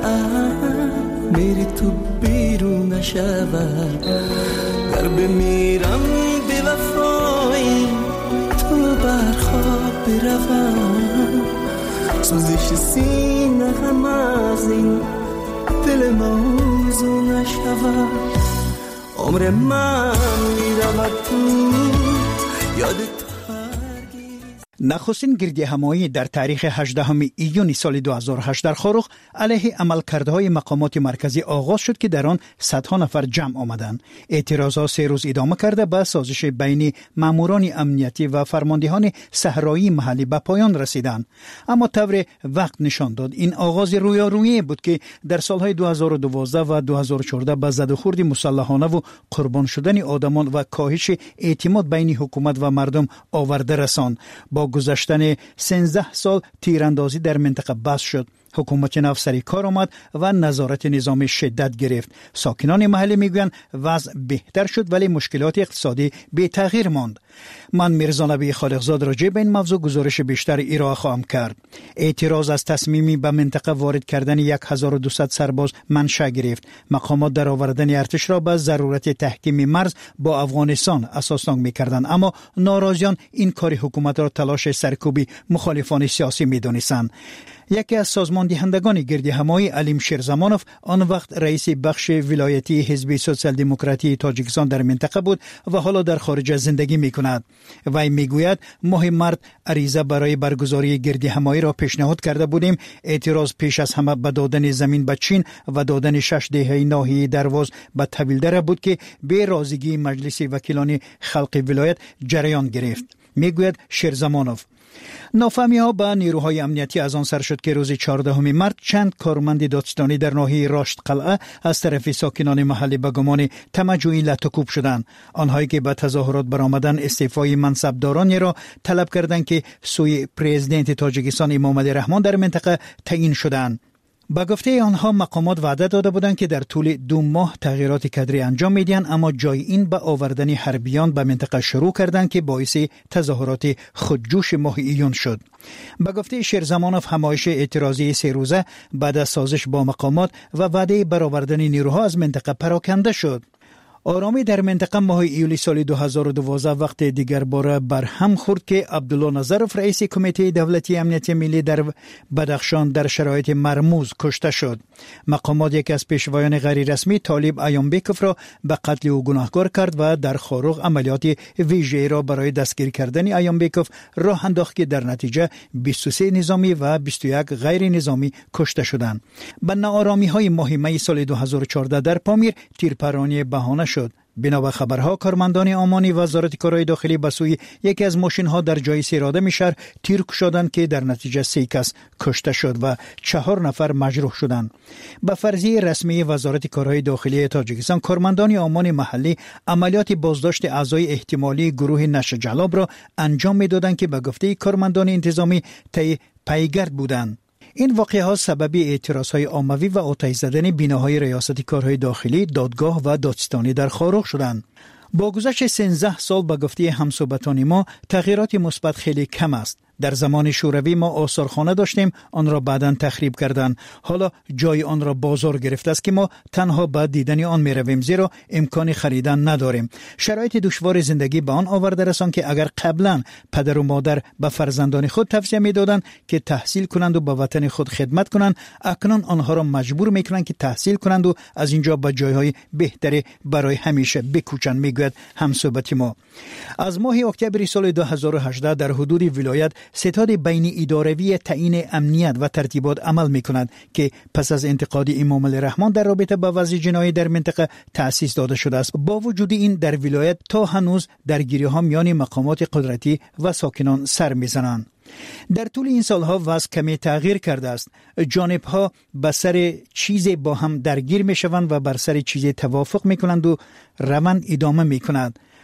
میری تو بیرون نشود. گر بمیرم بی وفایی تو بر خواب بروم. سوزش سینه غم از این دل موضوع نشود. عمر من میرود تو یاد تو. نخستین گردی همایی در تاریخ 18 ایون سال 2008 در خاروخ علیه عملکردهای مقامات مرکزی آغاز شد که در آن صدها نفر جمع آمدند. اعتراضات 3 روز ادامه کرده به سازش بین ماموران امنیتی و فرماندهان صحرایی محلی به پایان رسیدند. اما طور وقت نشان داد این آغاز رویارویی بود که در سالهای 2012 و 2014 به زد و خورد مسلحانه و قربان شدن آدمان و کاهش اعتماد بین حکومت و مردم آورده رساند. با گذشتن 13 سال تیراندازی در منطقه بس شد. حکومت نو سر کار آمد و نظارت نظامی شدت گرفت. ساکنان محلی میگویند وضع بهتر شد ولی مشکلات اقتصادی بی تغییر ماند. من میرزا نبی خالقزاد راجع به این موضوع گزارش بیشتر ارائه خواهم کرد. اعتراض از تصمیمی به منطقه وارد کردن 1200 سرباز منشأ گرفت. مقامات در آوردن ارتش را به ضرورت تحکیم مرز با افغانستان اساسناک میکردند، اما ناراضیان این کار حکومت را تلاش سرکوبی مخالفان سیاسی میدانستند. یکی از سازماندهندگان گردی همایی علیم شیرزمانوف آن وقت رئیس بخش ولایتی حزب سوسیال دموکراتی تاجیکستان در منطقه بود و حالا در خارج زندگی میکند. وی میگوید ماه مارس عریضه برای برگزاری گردی همایی را پیشنهاد کرده بودیم. اعتراض پیش از همه به دادن زمین به چین و دادن 6 دهه ناحیه درواز به طویلدره بود که به رازیگی مجلس وکیلان خلق ولایت جریان گرفت. میگوید شیرزمانوف نافهمی ها به نیروهای امنیتی از آن سر شد که روز 14 مارس چند کارمند دادستانی در ناحیه راشد قلعه از طرف ساکنان محلی به گمان طمع‌جویی لطوکوب شدند. آنهایی که به تظاهرات برآمدند استعفای منصبدارانی را طلب کردند که سوی پرزیدنت تاجیکستان امامعلی رحمان در منطقه تعیین شدند. با گفته آنها مقامات وعده داده بودند که در طول 2 ماه تغییرات کادری انجام میدهند، اما جای این به آوردن حربیان به منطقه شروع کردند که باعث تظاهرات خودجوش ماه ایون شد. با گفته شیرزمانوف همایش اعتراضی 3 روزه بعد از سازش با مقامات و وعده برآوردن نیروها از منطقه پراکنده شد. آرامی در منطقه ماه ایولی سال 2012 وقت دیگر باره برهم خورد که عبدالله نظرف رئیس کمیته دولتی امنیت ملی در بدخشان در شرایط مرموز کشته شد. مقامات یک از پیشوایان غیر رسمی طالب ایامبکوف را به قتل او گناهکار کرد و در خاروخ عملیات ویژه‌ای را برای دستگیر کردن ایامبکوف راه انداخت که در نتیجه 23 نظامی و 21 غیر نظامی کشته شدند. به ناآرامی‌های ماه می سال 2014 در پامیر تیرپرانی بهانه شد. بنا خبرها کارمندان امانی وزارت کارهای داخلی به سوی یکی از ماشین‌ها در جای سیرادم شهر تیر کشیدند که در نتیجه 3 کس کشته شد و 4 نفر مجروح شدند. به فرضیه رسمی وزارت کارهای داخلی تاجیکستان کارمندان امان محلی عملیات بازداشت اعضای احتمالی گروه نشر جلاب را انجام می‌دادند که به گفته کارمندان انتظامی پیگرد بودند. این واقعه سبب اعتراضهای عمومی و آتش زدن بناهای ریاست کارهای داخلی، دادگاه و دادستانی در خاروخ شدند. با گذشت 13 سال به گفته همصحبتان ما تغییرات مثبت خیلی کم است. در زمان شوروی ما آثارخانه داشتیم، آن را بعداً تخریب کردند. حالا جای آن را بازار گرفته است که ما تنها به دیدن آن می رویم زیرا امکان خریدن نداریم. شرایط دشوار زندگی به آن آورده رساند که اگر قبلا پدر و مادر به فرزندان خود توصیه می دادند که تحصیل کنند و به وطن خود خدمت کنند، اکنون آنها را مجبور می کنند که تحصیل کنند و از اینجا به جایهای بهتری برای همیشه بکوچند، میگوید همصحبت ما. از ماه اکتبر سال 2018 در حدود ولایت ستاد بین اداروی تعیین امنیت و ترتیبات عمل می کند که پس از انتقاد امامعلی رحمان در رابطه با وضع جنایی در منطقه تأسیس داده شده است. با وجود این در ولایت تا هنوز درگیری ها میان مقامات قدرتی و ساکنان سر می زنند. در طول این سالها وضع کمی تغییر کرده است. جانبها به سر چیز با هم درگیر می شوند و بر سر چیز توافق می کنند و روند ادامه می کند.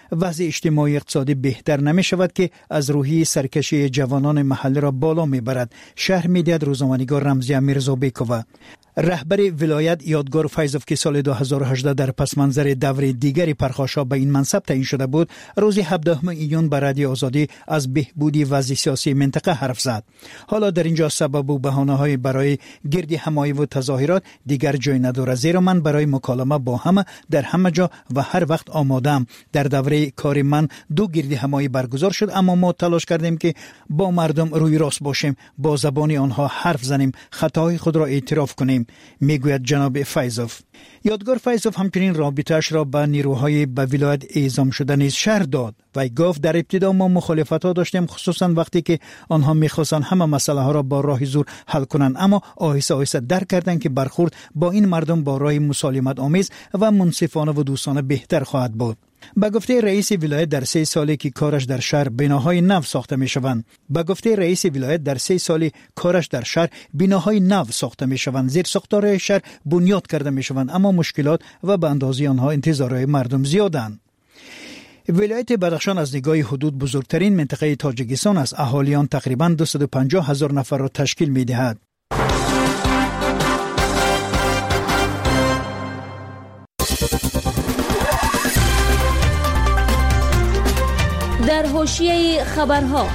وضع اجتماعی اقتصادی بهتر نمی شود که از روحی سرکشی جوانان محلی را بالا می برد. شرح می دهد روزنامه‌نگار رمزی میرزابیکووا. رهبر ولایت یادگار فیضوف که سال 2018 در پس منظر دور دیگری پرخاشا به این منصب تعیین شده بود، روز 17 ایون به رادیو آزادی از بهبودی وضع سیاسی منطقه حرف زد. حالا در اینجا سبب و بهانه‌های برای گرد همایی و تظاهرات دیگر جای ندارد، زیرا من برای مکالمه با همه در همه جا و هر وقت آمادم. در دوره کار من 2 گرد همایی برگزار شد، اما ما تلاش کردیم که با مردم روی راست باشیم، با زبان آنها حرف زنیم، خطاهای خود را اعتراف کنیم، میگوید جناب فیضوف. یادگار فیضوف همچنین رابطه‌اش را با نیروهای به ولایت اعزام شده نیز شرح داد و گفت در ابتدا ما مخالفت‌ها داشتیم، خصوصا وقتی که آنها می‌خواستند همه مسئله ها را با راه زور حل کنند، اما آهسته آهسته درک کردند که برخورد با این مردم با راه مسالمت آمیز و منصفانه و دوستانه بهتر خواهد بود. با گفته رئیس ولایت در 3 سالی که کارش در شهر بناهای نو ساخته می‌شوند. بناهای نو ساخته می‌شوند، زیر ساختار شهر بنیاد کرده می‌شوند، اما مشکلات و به اندازه آنها انتظارهای مردم زیادند. ولایت بدخشان از نگاه حدود بزرگترین منطقه تاجیکستان است. اهالیان تقریباً 250,000 نفر را تشکیل می‌دهد. در حاشیه خبرها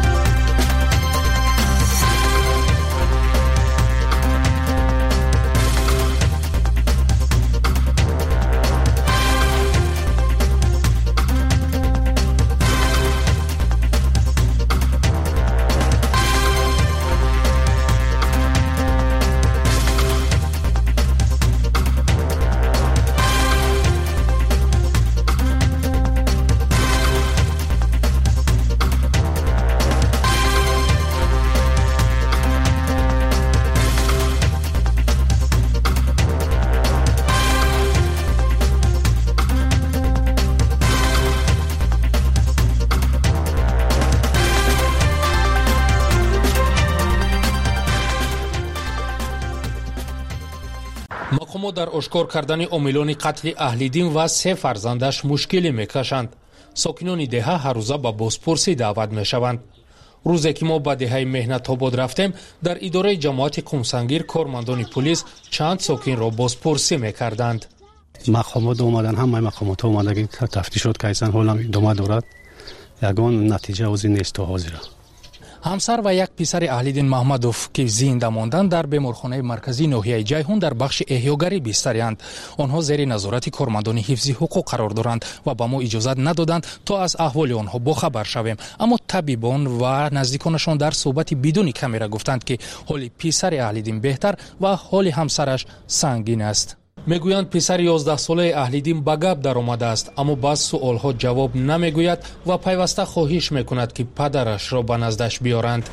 مقامات در اشکار کردن عاملان قتل اهلیدین و 3 فرزندش مشکلی میکشند. ساکنان دهه هر روزه به بازپرسی دعوت میشوند. روزی که ما به دهه مهنت آباد رفتیم، در اداره جماعت قمسنگیر کارمندان پلیس چند ساکن را بازپرسی میکردند. مقامات اومدن، همه مقامات اومدن که تفتیشات کردن، حالا ادامه دارد. یگان نتیجه از این نیست حاضر. همسر و یک پسر اهلیدین محمدوف که زنده ماندند در بیمارخانه مرکزی ناحیه جیهون در بخش احیاگری بستری‌اند. آنها زیر نظارت کارمندان حفظی حقوق قرار دارند و به ما اجازه ندادند تا از احوال آنها باخبر شویم. اما طبیبان و نزدیکانشان در صحبت بدون کامera گفتند که حال پسر اهلیدین بهتر و حال همسرش سنگین است. میگویند پسر 11 ساله اهلیدین به گپ در آمده است، اما بعض سوالها جواب نمیگوید و پیوسته خواهش میکند که پدرش را به نزدش بیارند.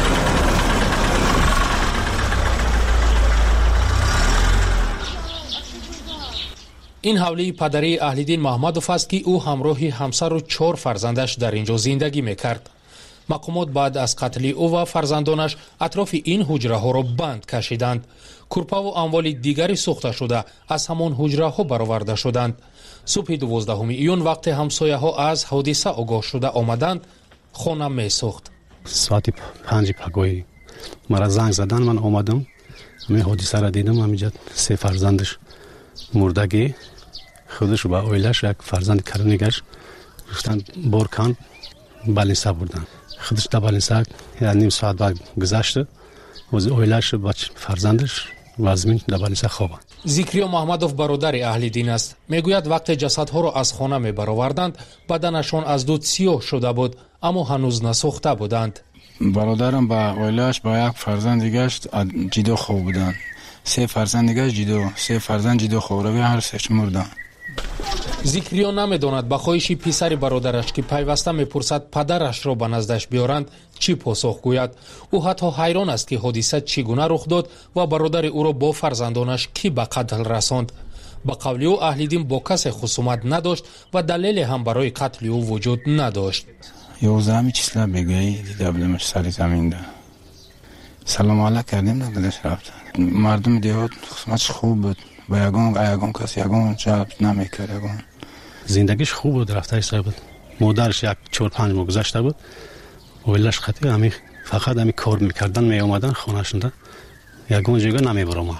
این حوله پدری اهلیدین محمدوف است که او همراه همسر و 4 فرزندش در اینجا زندگی میکرد. مقامات بعد از قتل او و فرزندانش اطراف این حجره ها را بند کشیدند. کورپا و اموال دیگری سوخته شده از همان حجره ها برآورده شدند. صبح 12 ایون وقت همسایه ها از حادثه آگاه شده آمدند، خانه می سوخت. ساعت 5 پگاهی مرا زنگ زدن، من آمدم، می حادثه را دیدم. همینجا 3 فرزندش مردگی، خودش و اویلش یک فرزند کرنیگش رفتن بارکان بالینسا بردن. خودش در بالینسا نیم ساعت بعد گذشته و اویلش و فرزندش وزمین در بالینسا خوابند. ذکریا محمدوف برادر اهلیدین است. میگوید وقت جسدها را از خانه می برآوردند بدنشان از دود سیاه شده بود، اما هنوز نسوخته بودند. برادرم با اویلش با یک فرزند دیگه‌اش جدا خواب بودند. 3 فرزند دیگه‌اش جدا، 3 فرزند جدا خواب و هر سهش مردند. ذکریا نمیداند به خواهش پسر برادرش که پیوسته میپرسد پدرش را به نزدش بیارند چی پاسخ گوید. او حتی حیران است که حادثه چگونه رخ داد و برادر او را با فرزندانش کی به قتل رساند. به قول او اهلیدین با کسی خصومت نداشت و دلیل هم برای قتل او وجود نداشت. 11 چیسلا بگویی دیدمش سر زمین ده. سلام علیک کردیم دلش رفت. مردم دیهات خصومتش خوب بود. با یگان کسی یگان جواب نمیکرد. یگان زندگیش خوب بود، رفته ایستاده بود. مادرش یک 4-5 ماه گذشته بود، اویلش خطی همین فقط همین کار میکردن، می اومدن خونه‌شون، یگان جگه نمیبرم.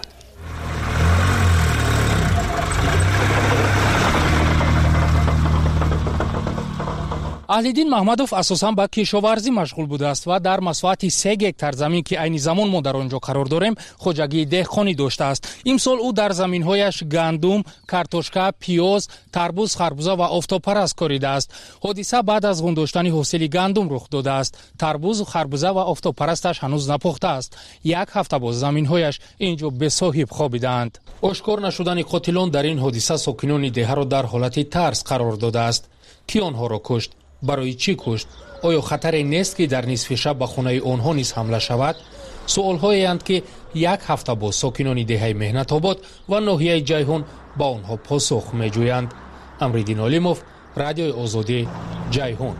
اهلیدین محمدوف اساساً با کشاورزی مشغول بوده است و در مساحت 3 گکتار زمین که عین زمان ما در آنجا قرار داریم خوجگی دهقانی داشته است. امسال او در زمین‌هایش گندم، کارتوشکا، پیاز، تربوز، خربوزه و آفتابپرست کاریده است. حادثه بعد از گنداشتن حاصل گندم رخ داده است. تربوز، خربوزه و آفتابپرستش هنوز نپخته است. 1 هفته باز زمین‌هایش اینجا به صاحب خوابیدند. آشکار نشدن قاتلان در این حادثه ساکنان ده را در حالت ترس قرار داده است. کی آنها را کشت؟ برای چی کشت؟ آیا خطری نیست که در نصف شب به خانه آنها نیز حمله شود؟ سوال‌هایی اند که 1 هفته با ساکنان دهه مهنت آباد و ناحیه جیهون با آنها پاسخ می‌جویند. امریدین علیموف، رادیوی آزادی، جیهون.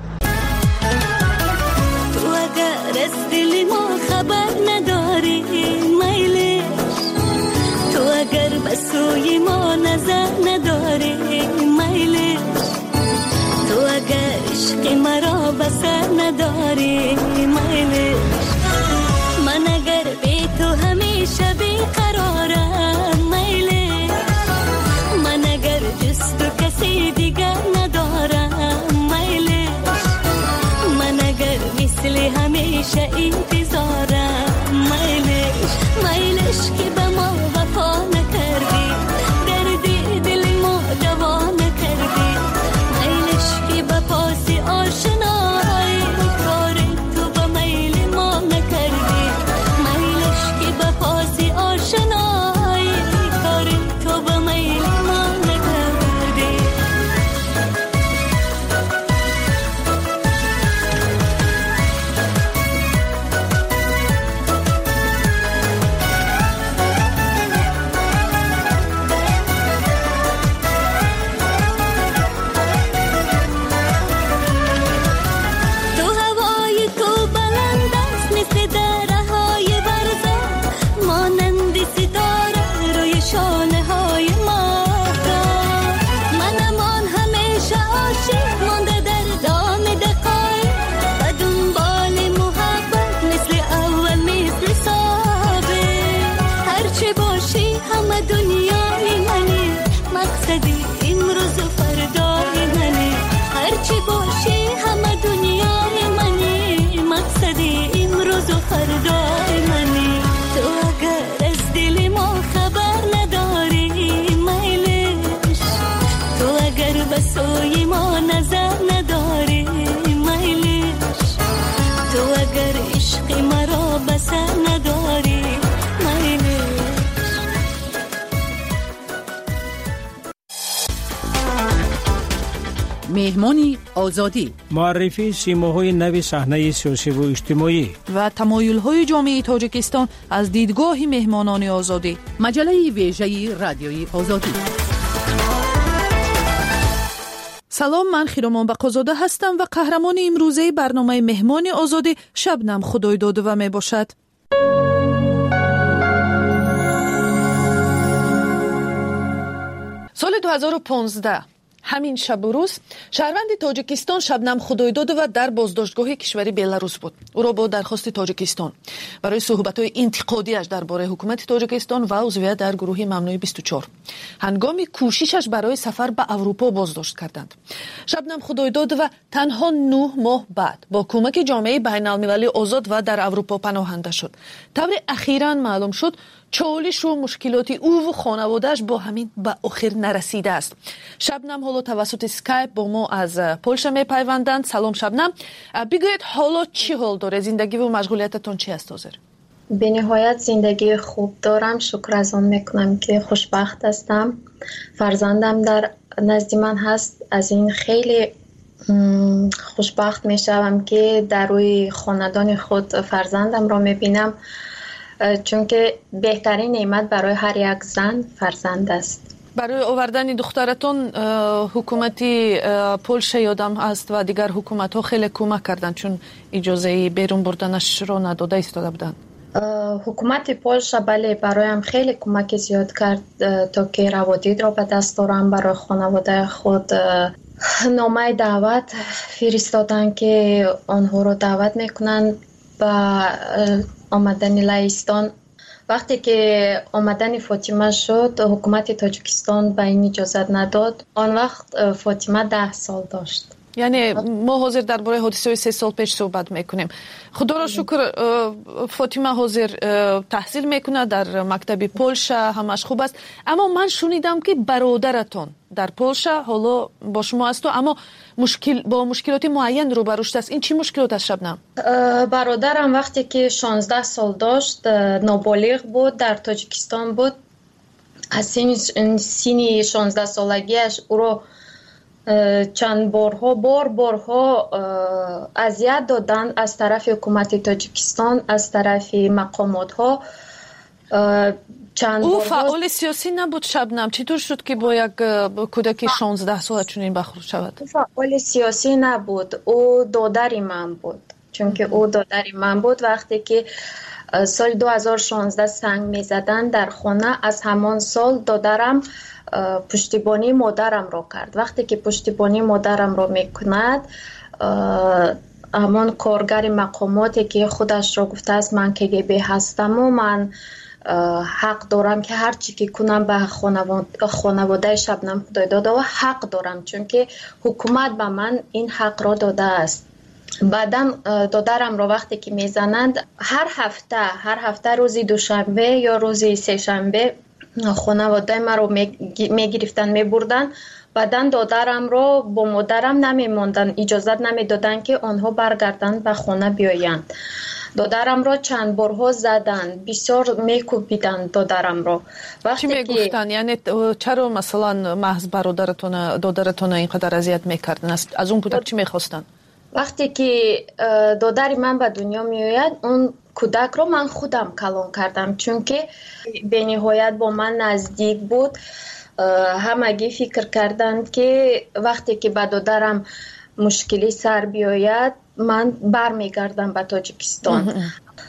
تو اگر از دل ما خبر نداری میل، تو اگر به سوی ما نظر نداری میل، تو اگر عشق مرا بسر نداری میل، من اگر بی تو همیشه بیقرارم میل، من اگر جز تو کسی دیگر ندارم میل، من اگر مثل همیشه انتظارم میلش که به ما وفا نکردی، دردی دل ما دوا نکردی، به پاس آشنایی کار تو به میل ما نکردی، میلش که به پاس آشنایی کار تو به میل ما نکردی. سوی ما نظر نداری میلش، تو اگر عشق مرا بسر نداری میلش. مهمانی آزادی، معرفی سیماهای نو صحنه سیاسی و اجتماعی و تمایل‌های جامعه تاجیکستان از دیدگاه مهمانان آزادی. مجله ویژه رادیوی آزادی. سلام، من خیرامان بقازاده هستم و قهرمان امروزه برنامه مهمان آزادی شبنم خدایدادوه می باشد. سال 2015 همین شب و روز شهروند تاجیکستان شبنم خدایدادوه در بازداشتگاه کشوری بلاروس بود. او را با درخواست تاجیکستان برای صحبت‌های انتقادیش درباره حکومت تاجیکستان و عضویت در گروه ممنوع 24 هنگام کوششش برای سفر به اروپا بازداشت کردند. شبنم خدایدادوه تنها 9 ماه بعد با کمک جامعه بین‌المللی آزاد و در اروپا پناهنده شد. طور اخیراً معلوم شد چالش و مشکلات او و خانواده‌اش با همین به آخر نرسیده است. شبنم حالا توسط اسکایپ با ما از پولشا میپیوندند. سلام شبنم، بگویید حالا چی حال داره؟ زندگی و مشغولیتتون چی است حاضر؟ به نهایت زندگی خوب دارم، شکر از آن میکنم که خوشبخت هستم. فرزندم در نزد من هست، از این خیلی خوشبخت میشم که در روی خاندان خود فرزندم را میبینم، چون که بهترین نعمت برای هر یک زن فرزند است. برای آوردن دخترتون حکومتی پولشا یادم است و دیگر حکومت ها خیلی کمک کردن، چون اجازه بیرون بردنش را نداده ایستاده بودن. حکومت پولشا بله برایم خیلی کمک زیاد کرد تا که روادید را به دست دارم. برای خانواده خود نامه دعوت فرستادن که آنها را دعوت میکنن به آمدن لهستان. وقتی که آمدن فاطمه شد حکومت تاجیکستان به این اجازت نداد. آن وقت فاطمه 10 سال داشت. یعنی ما حاضر درباره حادثه 3 سال پیش صحبت میکنیم. خدا را شکر فاطمه حاضر تحصیل میکنه در مکتب پولشا، همش خوب است. اما من شنیدم که برادرتون در پولشا حالا با شما است، اما با مشکلات معین روبرو شده است. این چی مشکلات است شبنم؟ برادرم وقتی که 16 سال داشت نابالغ بود، در تاجیکستان بود. از سن 16 سالگیش او را چند بارها اذیت دادن از طرف حکومت تاجیکستان، از طرف مقامات ها. او فعال سیاسی نبود شبنم. چطور شد که با یک کودک 16 ساله چنین برخورد شود؟ فعال سیاسی نبود، او دادر من بود. چون که او دادر من بود. وقتی که سال 2016 سنگ می زدن در خانه، از همان سال دادرم پشتیبانی مادرم را کرد. وقتی که پشتیبانی مادرم را میکند، همان کارگر مقاماتی که خودش را گفته است من KGB هستم و من حق دارم که هر چی که کنم به خانواده شبنم خدایداده و حق دارم، چون که حکومت به من این حق را داده است. بعدم دادرم را وقتی که میزنند هر هفته روزی دوشنبه یا روزی سه شنبه خانواده ما رو میگرفتن میبردن. بعدن دادرم رو با مادرم نمیموندن، اجازت نمیدادن که آنها برگردن به خانه بیایند. دادرم رو چند بارها زدن، بسیار میکوبیدن دادرم رو. چی میگفتن؟ یعنی چرا مثلا محض دادرتون اینقدر اذیت میکردن؟ از اون کودک چی میخواستن؟ وقتی که دادر من به دنیا میآید، اون کودک رو من خودم کلان کردم، چون که به نهایت با من نزدیک بود. همگی فکر کردند که وقتی که به دادرم مشکلی سر بیاید من برمیگردم به تاجیکستان.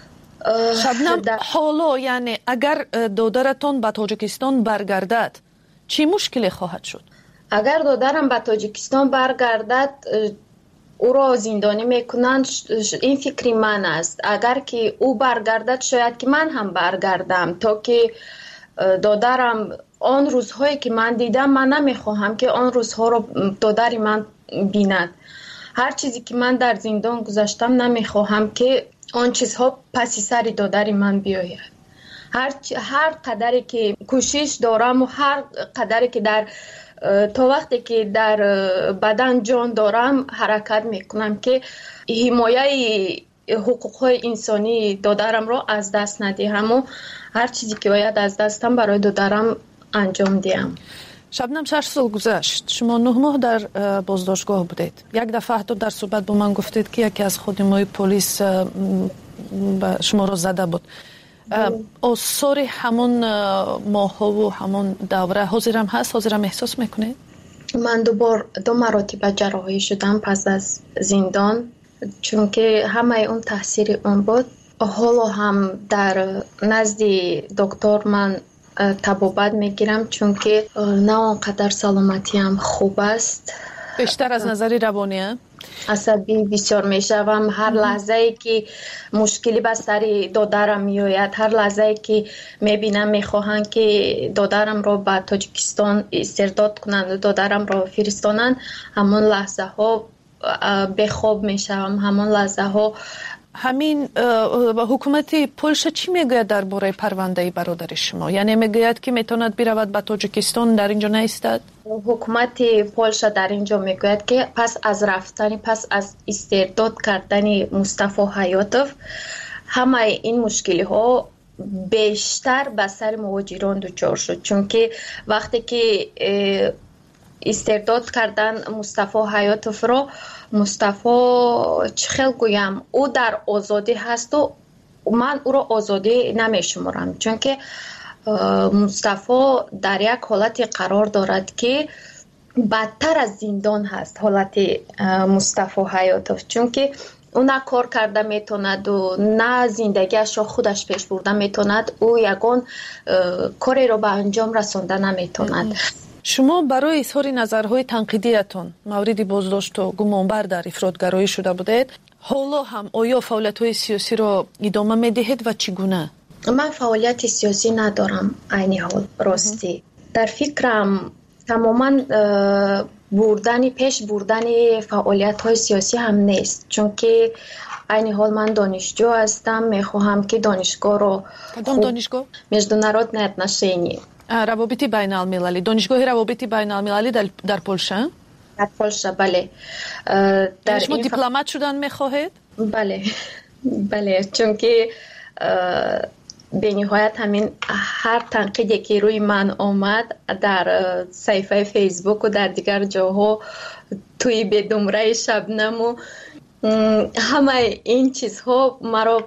شبنم حالا یعنی اگر دادرتون به تاجیکستان برگردد چی مشکلی خواهد شد؟ اگر دادرم به تاجیکستان برگردد او را زندانی میکنند. این فکری من است. اگر که او برگردد شاید که من هم برگردم، تا که دادرم آن روزهایی که من دیدم من نمیخواهم که آن روزها رو دادر من بیند. هر چیزی که من در زندان گذاشتم نمیخواهم که آن چیزها پسی سر دادر من بیاید. هر قدری که کوشش دارم و هر قدری که تا وقتی که در بدن جان دارم حرکت میکنم که حمایت حقوق انسانی دادرم را از دست ندهم و هر چیزی که باید از دستم برای دادرم انجام دهم. شبنم 6 سال گذشت، شما 9 ماه در بازداشتگاه بودید. یک دفعه حتی در صحبت با من گفتید که یکی از خادمای پلیس شما را زده بود. آثار همون ماه و همون دوره حاضرم هست؟ حاضرم احساس میکنید؟ من 2 مراتب جراحی شدم پس از زندان، چون که همه اون تاثیر اون بود. حالا هم در نزد دکتر من طبابت میگیرم، چون که نه آنقدر سلامتی هم خوب است. بیشتر از نظر روانی عصبی بسیار میشوم. هر لحظه ای که مشکلی به سر دادرم میآید، هر لحظه ای که میبینم میخواهند که دادرم را به تاجیکستان استرداد کنند، دادرم را فرستانند، همون لحظه ها به خواب میشوم. همون لحظه ها همین حکومت پولشا چی میگوید درباره پرونده برادر شما؟ یعنی میگوید که میتواند برود به تاجیکستان، در اینجا نیستد؟ حکومت پولشا در اینجا میگوید که پس از استرداد کردن مصطفی حیاتوف همه این مشکلی ها بیشتر به سر مهاجران دچار شد، چون که وقتی که استرداد کردن مصطفی حیاتوف را، مصطفی چخیل گویم او در آزادی هست و من او را آزادی نمیشمارم، چون که مصطفی در یک حالت قرار دارد که بدتر از زندان هست حالت مصطفی حیاتوف، چون که او نه کار کرده میتوند و نه زندگیش را خودش پیش برده میتوند، او یگان کاری را به انجام رسانده نمیتوند. شما برای اظهار نظرهای تنقیدیتون مورد بازداشت و گمانبر در افراطگرایی شده بودید. حالا هم آیا فعالیت‌های سیاسی را ادامه میدهید و چگونه؟ من فعالیت سیاسی ندارم عین حال راستی. در فکرم تماما پیش بردن فعالیت‌های سیاسی هم نیست، چون که عین حال من دانشجو هستم. میخواهم که دانشگاه رو کدام دانشگاه؟ международное отношение. روابط بین المللی، دانشگاه روابط بین المللی در پولشا؟ در پولشا بله. در شما دیپلمات شدن میخواهید؟ بله چون که به نهایت همین هر تنقیدی که روی من آمد در صفحه فیسبوک و در دیگر جاها توی بدمره شبنم و همه این چیزها مرا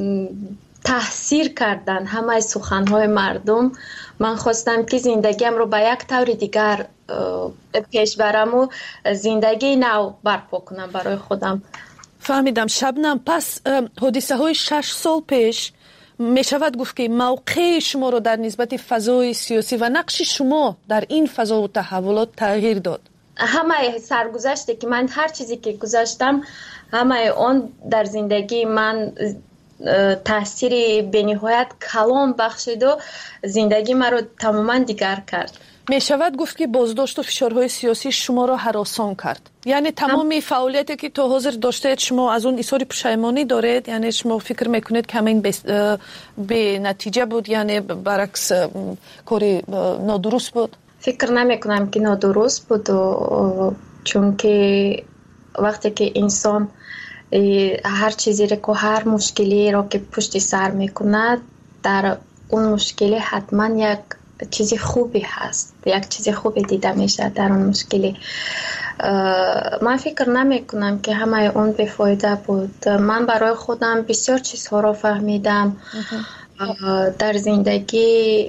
تاثیر کردن، همه سخنهای مردم. من خواستم که زندگیم رو به یک طور دیگر پیش برم و زندگی نو برپا کنم برای خودم. فهمیدم. شبنم، پس حادثه های 6 سال پیش می شود گفت که موقع شما رو در نسبت فضای سیاسی و نقش شما در این فضا و تحولات تغییر داد؟ همه سرگذشته که من هر چیزی که گذاشتم همه آن در زندگی من تاثیر به نهایت کلان بخشید و زندگی من رو تماما دیگر کرد. می شود گفت که بازداشت و فشارهای سیاسی شما را هراسان کرد؟ یعنی تمام فعالیتی که تا حاضر داشتید شما از اون اظهار پشیمانی دارید؟ یعنی شما فکر میکنید که همین به نتیجه بود، یعنی برعکس کاری نادرست بود؟ فکر نمیکنم که نادرست بود، چون که وقتی که انسان هر چیزی رو که هر مشکلی رو که پشت سر میکند، در اون مشکلی حتما یک چیز خوبی هست، یک چیز خوبی دیده میشه در اون مشکلی. من فکر نمی کنم که همه اون بفایده بود. من برای خودم بسیار چیزها رو فهمیدم در زندگی،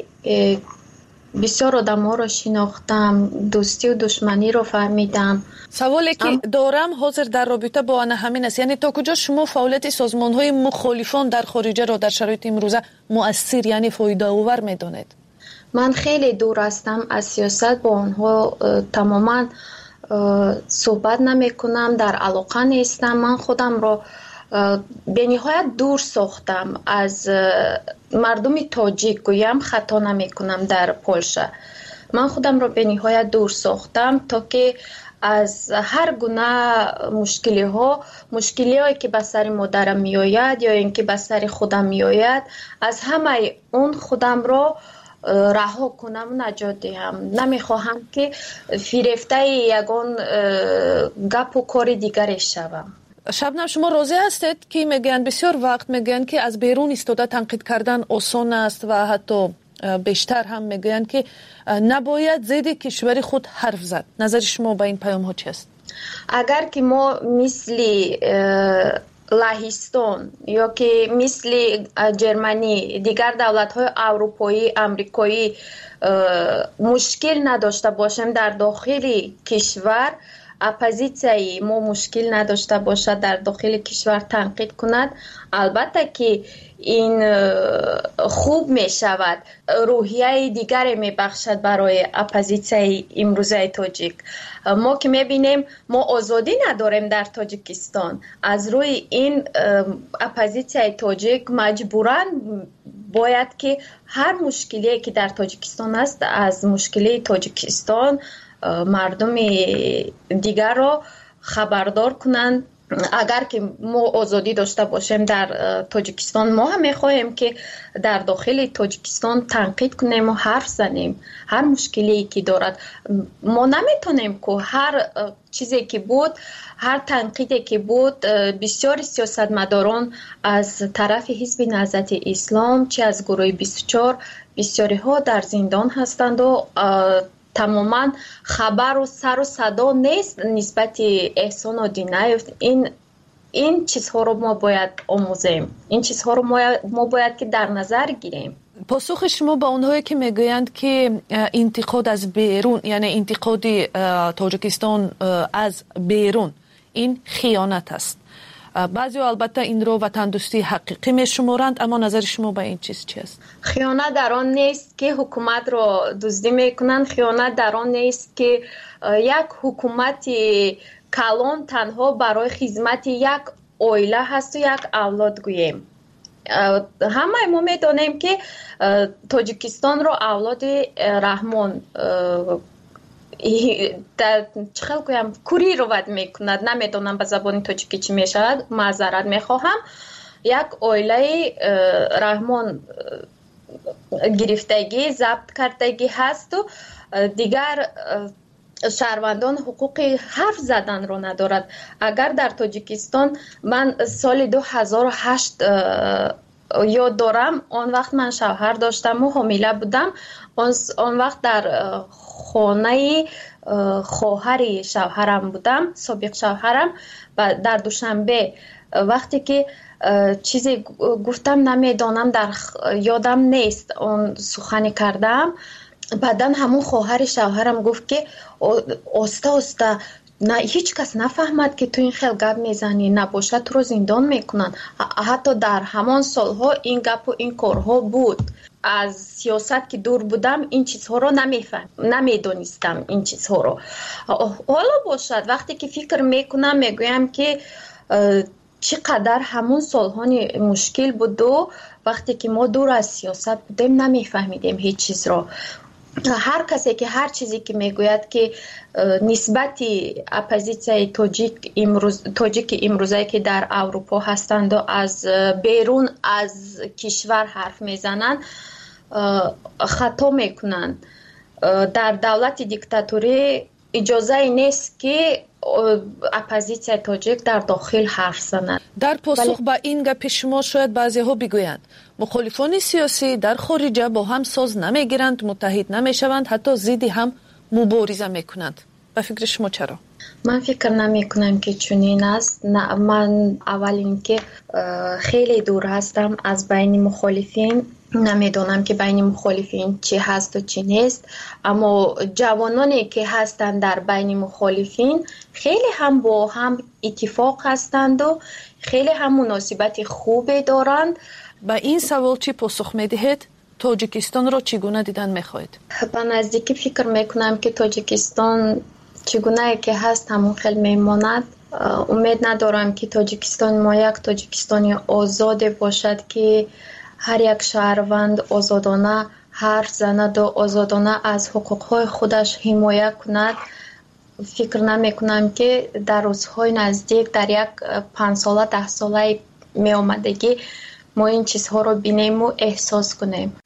بسیار آدم ها رو شناختم، دوستی و دشمنی رو فهمیدم. سوالی که دارم حاضر در رابطه با آن همین است، یعنی تا کجا شما فعالیت سازمان های مخالفان در خارجه را در شرایط امروزه مؤثر یعنی فایده آور میدونید؟ من خیلی دور هستم از سیاست، با آنها تماما صحبت نمی کنم، در علاقه نیستم. من خودم رو به نهایت دور ساختم از مردم تاجیک، گویم خطا نمی کنم در پولشا. من خودم رو به نهایت دور ساختم تا که از هر گونه مشکلی هایی که به سر مادرم می آید یا اینکه به سر خودم می آید، از همه اون خودم رو رها کنم و نجات دهم. نمیخواهم که فریفته یگان گپ و کار دیگری شوم. شبنم، شما راضی هستید که میگن بسیار وقت میگن که از بیرون ایستاده تنقید کردن آسان است و حتی بیشتر هم میگن که نباید ضد کشور خود حرف زد؟ نظر شما با این پیام ها چی است؟ اگر که ما مثل لهستان یا که مثل جرمنی دیگر دولت های اروپایی امریکایی مشکل نداشته باشیم در داخل کشور، اپوزیسیای ما مشکل نداشته باشد در داخل کشور تنقید کند، البته که این خوب می شود، روحیه دیگری می بخشد برای اپوزیسیای امروزه تاجیک. ما که می بینیم ما آزادی نداریم در تاجیکستان، از روی این اپوزیسیای تاجیک مجبوراً باید که هر مشکلی که در تاجیکستان است از مشکلی تاجیکستان مردم دیگر را خبردار کنند. اگر که ما آزادی داشته باشیم در تاجیکستان، ما هم میخواهیم که در داخل تاجیکستان تنقید کنیم و حرف زنیم هر مشکلی که دارد. ما نمیتونیم که هر چیزی که بود، هر تنقیدی که بود، بسیار سیاستمداران از طرف حزب نهضت اسلام چه از گروه 24 بسیاری ها در زندان هستند و تماما خبر و سر و صدا نیست نسبت احسان آدینه. این چیزها رو ما باید آموزیم، این چیزها رو ما باید که در نظر گیریم. پاسخ شما با اونهایی که میگویند که انتقاد از بیرون، یعنی انتقاد تاجیکستان از بیرون، این خیانت است، بعضی البته این رو وطن دوستی حقیقی میشمارند، اما نظر شما به این چیز چی است؟ خیانت در آن نیست که حکومت رو دزدی میکنند، خیانت در آن نیست که یک حکومت کلان تنها برای خدمت یک اویله هست و یک اولاد گوییم. همه ما میدونیم که تاجیکستان رو اولاد رحمان در چخل گویم کوری رو ود میکند، نمیدونم به زبان تاجیکی چی میشود، معذرت میخواهم. یک اویله رحمان گرفتگی ضبط کردگی هست و دیگر شهروندان حقوق حرف زدن رو ندارد. اگر در تاجیکستان من سال 2008 یاد دارم، آن وقت من شوهر داشتم و حامله بودم. آن وقت در خانه خواهر شوهرم بودم، سابق شوهرم، و در دوشنبه وقتی که چیزی گفتم نمیدانم، در یادم نیست، اون سخنی کردم. بعدن همون خواهر شوهرم گفت که آسته نه، هیچ کس نفهمد که تو این خیلی گپ میزنی، نباشه تو رو زندان میکنن. حتی در همان سالها این گپ و این کارها بود. از سیاست که دور بودم این چیزها رو نمیدونستم این چیزها رو. حالا باشد وقتی که فکر میکنم میگویم که چقدر همون سالها مشکل بود و وقتی که ما دور از سیاست بودیم نمیفهمیدیم هیچ چیز رو. هر کسی که هر چیزی که میگوید که نسبت اپوزیسیون تاجیک امروزه که در اروپا هستند و از بیرون از کشور حرف میزنند خطا میکنند. در دولت دیکتاتوری اجازه نیست که اپوزیسیون تاجیک در داخل حرف زنند. در پاسخ به این گپ شما شاید بعضی ها بگویند مخالفان سیاسی در خارج با هم ساز نمیگیرند، متحد نمیشوند، حتی ضد هم مبارزه میکنند. به فکر شما چرا؟ من فکر نمی کنم که چنین است. من اول اینکه خیلی دور هستم از بین مخالفین، نمیدونم که بین مخالفین چی هست و چی نیست، اما جوانانی که هستند در بین مخالفین خیلی هم با هم اتفاق هستند و خیلی هم مناسبت خوبی دارند. به این سوال چی پاسخ میدهید؟ تاجیکستان را چگونه دیدن میخواهید؟ به نزدیکی فکر میکنم که تاجیکستان چگونه که هست همون خیلی میماند. امید ندارم که تاجیکستان ما یک تاجیکستانی آزاد باشد که هر یک شهروند آزادانه حرف زند و آزادانه از حقوقهای خودش حمایت کند. فکر نمی کنم که در روزهای نزدیک در یک 5 ساله 10 ساله می آمدگی ما این چیزها رو بینیم و احساس کنیم.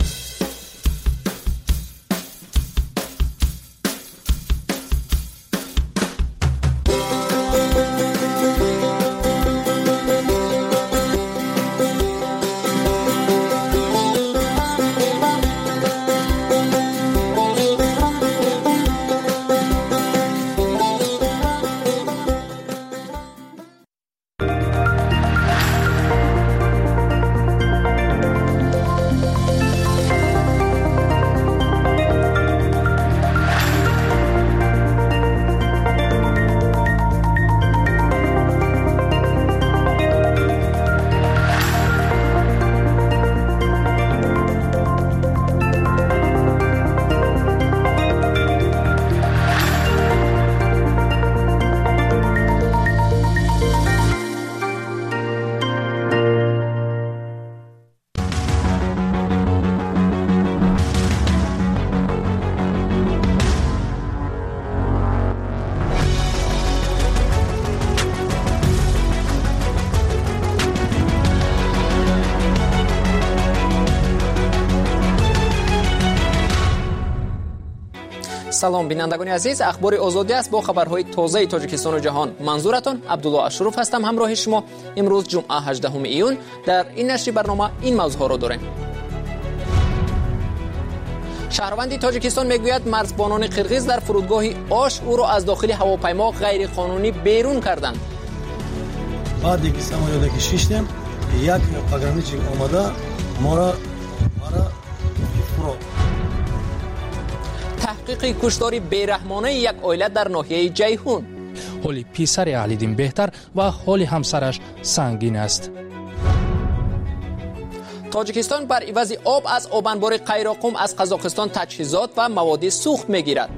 سلام بینندگان عزیز، اخبار آزادی است با خبرهای تازه تاجیکستان و جهان. منظورتان عبدالله اشرف هستم. همراه شما امروز جمعه 18 ایون در این نشر برنامه این موضوع را داریم. شهروندی تاجیکستان میگوید مرزبانان قرغیز در فرودگاه آش او را از داخل هواپیما غیر قانونی بیرون کردند. بعدی که سمایاده که شیشتیم یک پاگرانیچی آمده مارا فرو. تحقیق کشتاری بیرحمانه یک عائله در ناحیه جیهون. حال پسر اهلیدین بهتر و حال همسرش سنگین است. تاجیکستان بر عوض آب از آبانبار قیراقم از قزاقستان تجهیزات و مواد سوخت میگیرد.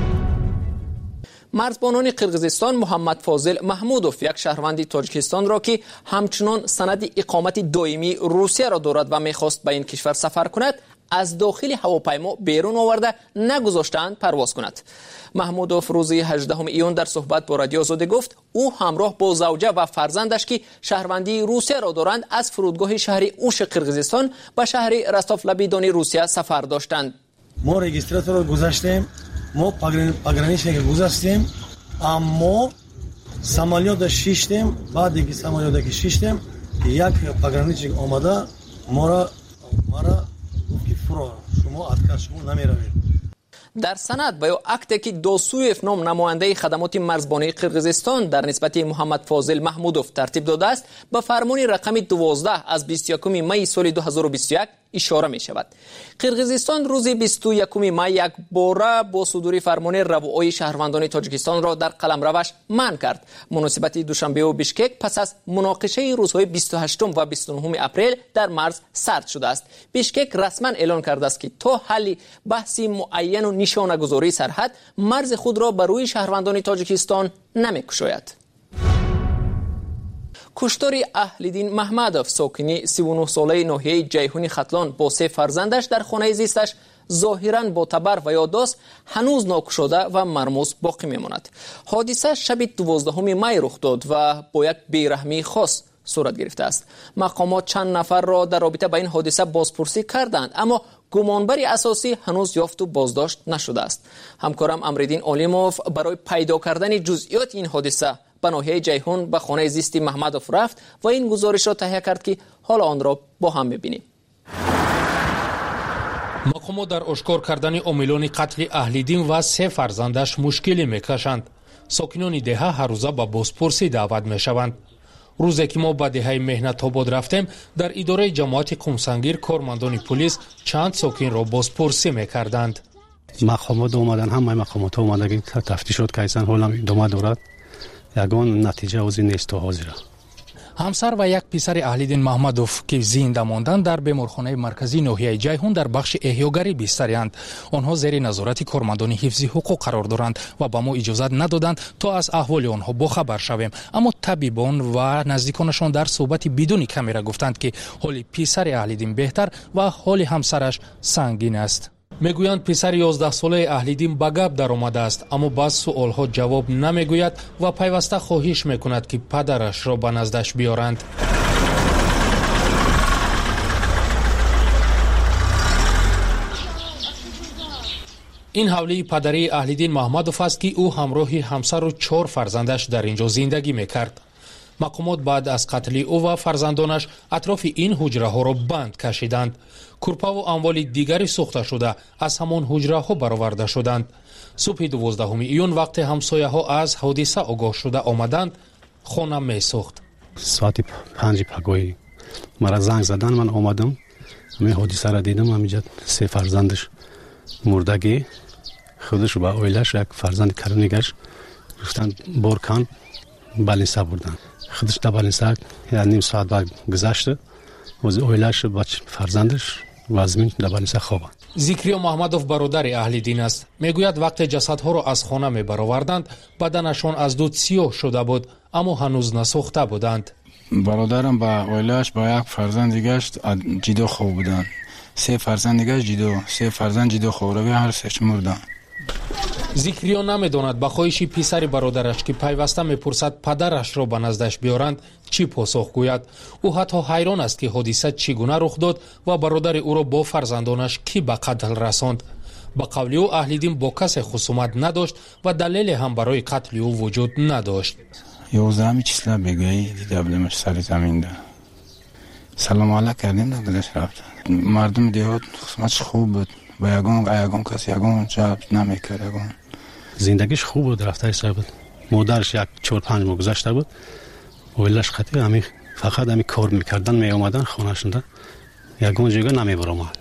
مرزبانان قرقیزستان محمد فاضل محمودوف یک شهروند تاجیکستان را که همچنان سند اقامت دائمی روسیه را دارد و میخواست به این کشور سفر کند از داخل هواپیما بیرون آورده نگذاشتند پرواز کند. محمودوف روز 18 ایون در صحبت با رادیو آزادی گفت او همراه با زوجه و فرزندش که شهروندی روسیه را دارند از فرودگاه شهر اوش قرقیزستان به شهر رستاف-لا-بیدانی روسیه سفر داشتند. ما رجیستراتور رو گذاشتیم، ما پاگرانیشنی که گذاشتیم، اما سمالیات شیشتیم. بعد دیگه سمالیات که شیشتیم یک پاگرانیچ آمده ما را گفت فرا شما ادکار شما نمیروید. در سند با اکتی که دوسویف نام نماینده خدمات مرزبانی قرقیزستان در نسبت محمد فاضل محمودوف ترتیب داده است به فرمان رقم 12 از 21 می سال 2021 اشاره می شود. قرقیزستان روز 21 می یک باره با صدور فرمان روای شهروندان تاجیکستان را در قلمروش منع کرد. مناسبت دوشنبه و بیشکک پس از مناقشه روزهای 28 و 29 اپریل در مرز سرد شده است. بیشکک رسما اعلان کرده است که تا حل بحثی معین و نشانه‌گذاری سرحد مرز خود را بر روی شهروندان تاجیکستان نمی‌گشاید. کشتار اهلیدین محمدوف ساکنی 39 ساله ناحیه جیهون ختلان با 3 فرزندش در خانه زیستش ظاهراً با تبر و یادداشت هنوز ناکشاده و مرموز باقی میماند. حادثه شب 12 می رخ داد و با یک بیرحمی خاص صورت گرفته است. مقامات چند نفر را در رابطه با این حادثه بازپرسی کردند اما گمانبر اساسی هنوز یافت و بازداشت نشده است. همکارم امریدین علیموف برای پیدا کردن جزئیات این حادثه به ناحیه جیهون به خانه زیستی محمدوف رفت و این گزارش را تهیه کرد که حالا آن را با هم ببینیم. مقامات در اشکار کردن عاملان قتل اهلیدین و 3 فرزندش مشکلی میکشند. ساکنان دهه هر روزه به بازپرسی دعوت میشوند. روزی که ما به دهه مهنت آباد رفتیم در اداره جماعت قمسنگیر کارمندان پلیس چند ساکن را بازپرسی میکردند. مقامات اومدن، همه مقامات اومدن که تفتیشات کردن، حالا ادامه دارد. یگان نتیجه از این نیست و حاضره. همسر و یک پسر اهلیدین محمدوف که زنده ماندند در بیمارخانه مرکزی ناحیه جیهون در بخش احیاگری بستری‌اند. آنها زیر نظارت کارمندان حفظی حقوق قرار دارند و به ما اجازه ندادند تا از احوال آنها باخبر شویم. اما طبیبان و نزدیکانشان در صحبت بدون کامera گفتند که حال پسر اهلیدین بهتر و حال همسرش سنگین است. میگویند پسر 11 ساله اهلیدین به گپ در آمده است اما باز سوالها جواب نمیگوید و پیوسته خواهش میکند که پدرش را به نزدش بیارند. این حوالی پدری اهلیدین محمدوف است که او همراه همسر و 4 فرزندش در اینجا زندگی میکرد. مقامات بعد از قتل او و فرزندانش اطراف این حجره ها را بند کشیدند. کورپا و اموال دیگری سوخته شده از همان حجره ها برآورده شدند. صبح 12 ایون وقت همسایه ها از حادثه آگاه شده آمدند خانه می سوخت. ساعت 5 پگاهی مرا زنگ زدن، من آمدم، می حادثه را دیدم. همینجا 3 فرزندش مردگی، خودش و اویلش یک فرزند کرنیگش گفتن بارکان بالینسا بردن. خودش در بالینسا نیم ساعت بعد گذشته و اویلش با فرزندش وزمین در بالینسا خوابند. ذکریا محمدوف برادر اهلیدین است. میگوید وقت جسدها را از خانه می برآوردند بدنشان از دود سیاه شده بود اما هنوز نسوخته بودند. برادرم با اویلش با یک فرزند دیگه‌اش جدا خواب بودند. 3 فرزند دیگه‌اش جدا، 3 فرزند جدا خواب و هر 3 مردند. ذکریا نمیداند به خواهش پسر برادرش که پیوسته میپرسد پدرش را به نزدش بیارند چی پاسخ گوید. او حتی حیران است که حادثه چگونه رخ داد و برادر او را با فرزندانش کی به قتل رساند. به قول او اهلیدین با کسی خصومت نداشت و دلیل هم برای قتل او وجود نداشت. 11 چیسلا بگویی دیده بودمش سر زمین ده. سلام علیک کردیم دلش رفت. مردم دیهات خصومتش خوب بود و یگان کسی یگان جواب نمیکرد. یگان زندگیش خوب بود، رفتارش سر بود. مادرش 4-5 ماه گذشته بود. اویلش خطی همی فقط همی کار میکردن، می اومدن خونه‌شون یگان جگه نمی برآمد.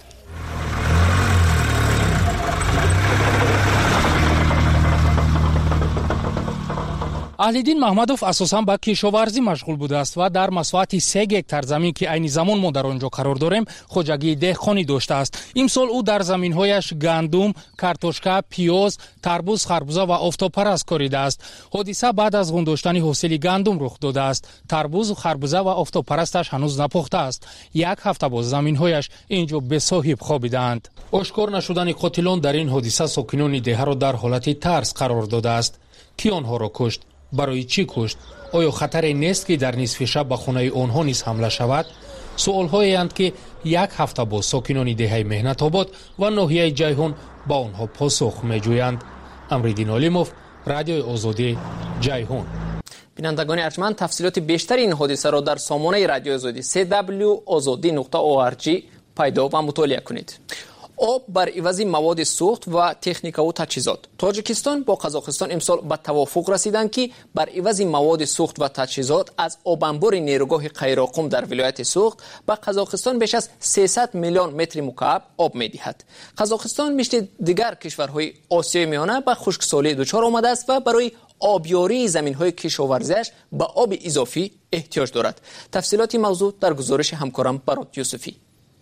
аҳлиддин маҳмадов асосан ба кишоварзӣ машғул будааст ва дар масоҳати 3 гектар замин ки айни замон мо дар он ҷо қарор дорем хоҷагии деҳқонӣ доштааст. имсол ӯ дар заминҳояш гандум, картошка, пиёз, тарбуз, харбуза ва офтобпараст коридааст. ҳодиса баъд аз ғундоштани ҳосили гандум рух додааст. тарбуз, харбуза ва офтобпарасташ ҳанӯз напухтааст. 1 ҳафта боз заминҳояш ин ҷо бесоҳиб хобидаанд. ошкор нашудани қотилон дар ин ҳодиса сокинони деҳаро дар ҳолати тарс қарор додааст. ки онҳоро кушт? барои чӣ кушт? оё хатаре нест ки дар нисфи шаб ба хонаи онҳо низ ҳамла шавад? суолҳоеанд ки 1 ҳафта боз сокинони деҳаи меҳнатобод ва ноҳияи ҷайҳун ба онҳо посух меҷӯянд. Амриддин Олимов, Радиои Озодӣ, Ҷайҳун. бинандагони арҷманд, тафсилоти бештари ин ҳодисаро дар сомонаи Радиои Озодӣ www.ozodi.org пайдо ва мутолиа кунед. об бар ивази маводи сӯхт ва техникаву таҷҳизот. Тоҷикистон бо Қазоқистон имсол ба тавофуқ расиданд ки бар ивази маводи сӯхт ва таҷҳизот аз обанбори нерӯгоҳи Қайроқум дар вилояти Суғд ба Қазоқистон беш аз 300 миллион метри мукааб об медиҳад. Қазоқистон мисли дигар кишварҳои Осиёи Миёна ба хушксолӣ дучор омадааст ва барои обёрии заминҳои кишоварзиаш ба оби изофӣ эҳтиёҷ дорад. тафсилоти мавзӯъ дар гузориши ҳамкорам Барот Юсуфӣ.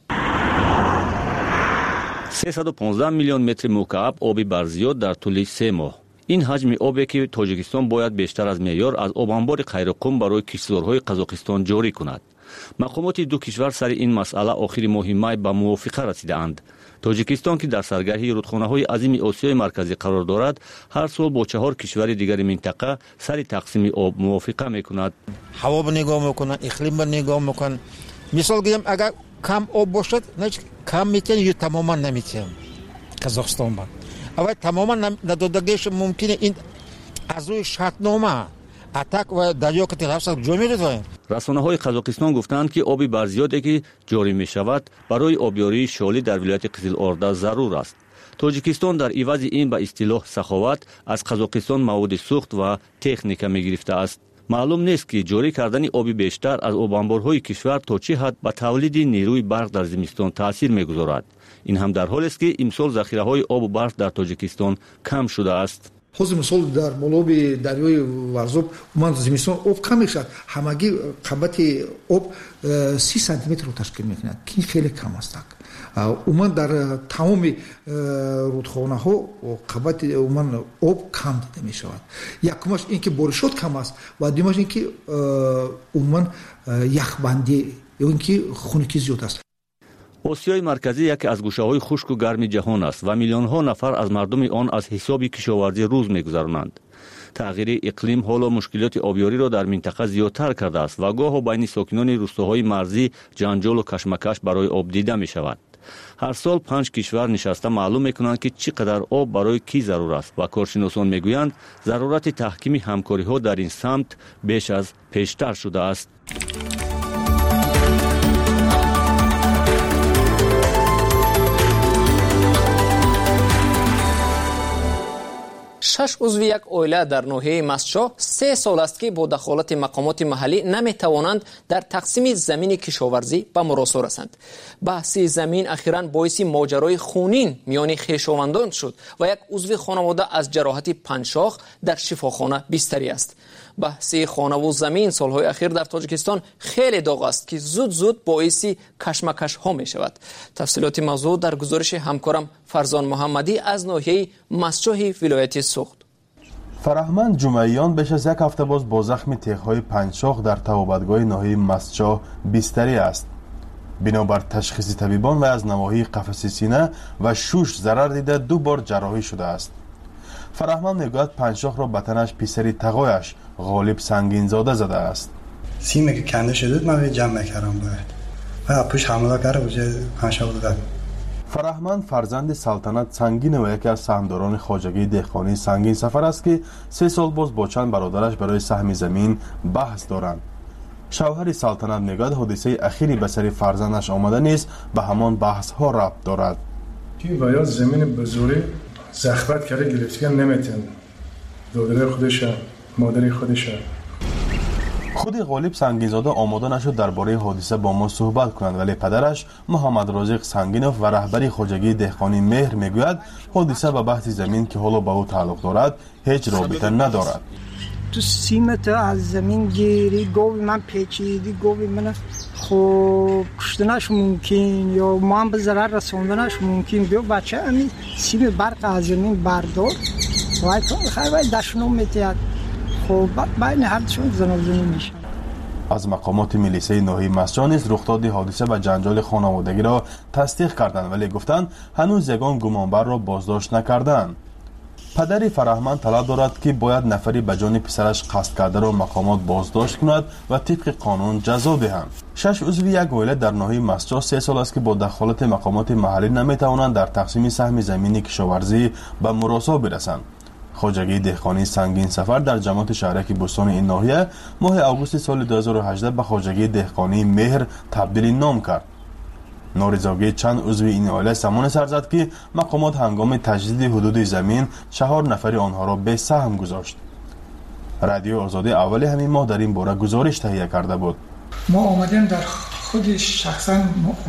315 миллион метри мукааб оби барзиёд дар тӯли 3 моҳ. ин ҳаҷми обе ки Тоҷикистон бояд бештар аз меъёр аз обанбори Қайроқум барои киштзорҳои Қазоқистон ҷорӣ кунад. мақомоти ду кишвар сари ин масъала охири моҳи май ба мувофиқа расидаанд. Тоҷикистон ки дар саргарҳии рудхонаҳои азими Осиёи марказӣ қарор дорад, ҳар сол бо 4 кишвари дигари минтақа сари тақсими об мувофиқа мекунад. ҳаво нигоҳ мекунад, иқлим нигоҳ мекунад. мисол гирем агар кам об бошад, значит кам метен ё тамоман наметен Казохстон ба. Авай тамоман надодагиш мумкине ин аз рӯи шартнома атак ва дарё ки тарафсад ҷо мерезояд. расонаҳои Қазоқистон гуфтанд ки оби барзиёде ки ҷорӣ мешавад барои обёрии шолӣ дар вилояти Қизилорда зарур аст. Тоҷикистон дар ивази ин ба истилоҳ саховат аз Қазоқистон маводи сӯхт ва техника мегирифтааст. маълум нест ки ҷорӣ кардани оби бештар аз обанборҳои кишвар то чӣ ҳад ба тавлиди нерӯи барқ дар зимистон таъсир мегузорад. ин ҳам дар ҳолест ки имсол захираҳои обу барқ дар Тоҷикистон кам шудааст. ҳозир мисол дар молоби дарёи Варзоб уман зимистон об кам мешавад. ҳамагӣ қабати об 30 сантиметрро ташкил мекунад ки хеле кам аст. уман дар тамоми рудхонаҳо қабати уман об кам дида мешавад. якумаш ин ки боришот кам аст ва дуюмаш ин ки уман яхбандӣ ё ин ки хунукӣ зиёд аст. осиёи марказӣ яке аз гӯшаҳои хушку гарми ҷаҳон аст ва миллионҳо нафар аз мардуми он аз ҳисоби кишоварзӣ рӯз мегузаронанд. тағйири иқлим ҳоло мушкилоти обёриро дар минтақа зиёдтар кардааст ва гоҳо байни сокинони рӯстаҳои марзӣ ҷанҷолу кашмакаш барои об дида мешавад. ҳар сол 5 кишвар нишаста маълум мекунанд ки чӣ қадар об барои кӣ зарур аст ва коршиносон мегӯянд зарурати таҳкими ҳамкориҳо дар ин самт беш аз пештар шудааст. 6 узви як оила дар ноҳияи Мастчоҳ 3 сол аст ки бо дахолати мақомоти маҳаллӣ наметавонанд дар тақсими замини кишоварзӣ ба муросо расанд. баҳси замин ахиран боиси моҷарои хунин миёни хешовандон шуд ва як узви хонавода аз ҷароҳати панҷшох дар шифохона бистарӣ аст. баҳси хонаву замин солҳои ахир дар Тоҷикистон хеле доғ аст ки зуд боиси кашмакашҳо мешавад. тафсилоти мавзӯъ дар гузориши ҳамкорам Фарзон Муҳаммадӣ аз ноҳияи Мастчоҳи вилояти Суғд. фараҳманд ҷумаиён беш аз як ҳафта боз бо захми теғҳои панҷшох дар табобатгоҳи ноҳияи Мастчоҳ бистарӣ аст. бинобар ташхиси табибон вай аз навоҳии қафаси сина ва шуш зарар дида 2 бор ҷарроҳӣ шудааст. фараҳманд мегӯяд панҷшохро ба танаш писари тағояш Ғолиб Сангинзода задааст. سیمی که کنده شده من جمع کردم باید و پوش حمله کرده بوده همشه بوده. фараҳманд фарзанди Салтанат Сангинова яке аз саҳмдорони хоҷагии деҳқонии Сангин Сафар аст ки 3 сол боз бо чанд бародараш барои саҳми замин баҳс доранд. шавҳари Салтанат мегӯяд ҳодисаи ахири ба сари фарзандаш омада низ ба ҳамон баҳсҳо рабт дорад. ки бояд замини бузурӣ захват карда гирифтган наметавонад. додари худаша модари худаша. худи Ғолиб Сангинзода омода нашуд дар бораи ҳодиса бо мо суҳбат кунад, вале падараш Муҳаммад Розиқ Сангинов ва раҳбари хоҷагии деҳқонӣ Меҳр мегӯяд ҳодиса ба баҳси замин ки ҳоло ба ӯ тааллуқ дорад ҳеҷ робита надорад. تو سیمت از زمین گیری گوی من پیچیدی گوی من خب کشتنش ممکن یا ما هم به ضرر رسوندنش ممکن. بیا بچه همین سیم برق از زمین بردار وای تو خیلی باید دشنو میتید خب بین هرچون زنازنی میشه. از مقامات میلیسه ناحیه مسجا نیز رخداد حادثه و جنجال خانوادگی را تصدیق کردند ولی گفتند هنوز یگان گمانبر را بازداشت نکردند. پدر فرهمند طلب دارد که باید نفری به جان پسرش قصد کرده را مقامات بازداشت کند و طبق قانون جزا دهند. 6 عضو یک عائله در ناحیه مسجا 3 سال است که با دخالت مقامات محلی نمیتوانند در تقسیم سهم زمین کشاورزی به مراسا برسند. خواجگی دهقانی سنگین سفر در جماعت شهرک بستان این ناحیه ماه آگوست سال 2018 به خواجگی دهقانی مهر تبدیل نام کرد. نارضایتی چند عضو این عائله زمان سر زد که مقامات هنگام تجدید حدود زمین 4 نفر آنها را به سهم گذاشت. رادیو آزادی اول همین ماه در این باره گزارش تهیه کرده بود. ما آمدیم در خود شخصا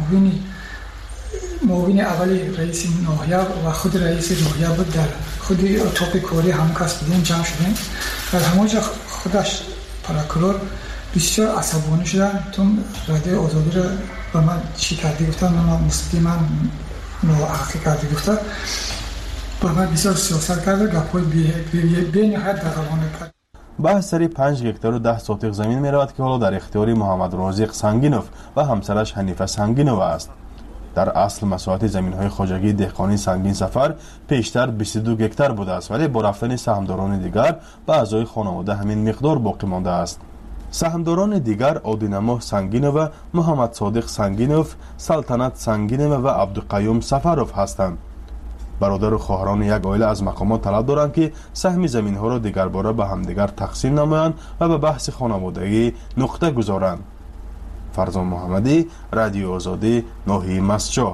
معاون اول رئیس ناحیه و خود رئیس ناحیه بود در خود اتاق کاری همکاس بودیم جمع شدیم. در همونجا خودش پراکرور بسیار عصبانی شدن تون رادیو آزادی را به من چی کردی گفتن من مستقیما ناحقی کردی گفتن به من بسیار سیاست کرده گپای بی نهایت دغلانه کرد. بحث سری 5 هکتار و 10 ساتق زمین می رود که حالا در اختیار محمد رازق سنگینوف و همسرش حنیفه سنگینوف است. در اصل مساحت زمین‌های خواجگی دهقانی سنگین سفر پیشتر 22 هکتار بوده است ولی با رفتن سهمداران دیگر به اعضای خانواده همین مقدار باقی مانده است. سهمداران دیگر عادینما سنگینوف و محمد صادق سنگینوف، سلطنت سنگینوف و عبدالقیوم سفروف هستند. برادر و خواهران یک عائله از مقامات طلب دارند که سهم زمین‌ها را دیگر باره به همدیگر تقسیم نمایند و به بحث خانوادگی نقطه گذارند. فرزان محمدی، رادیو آزادی، ناحیه مسجا.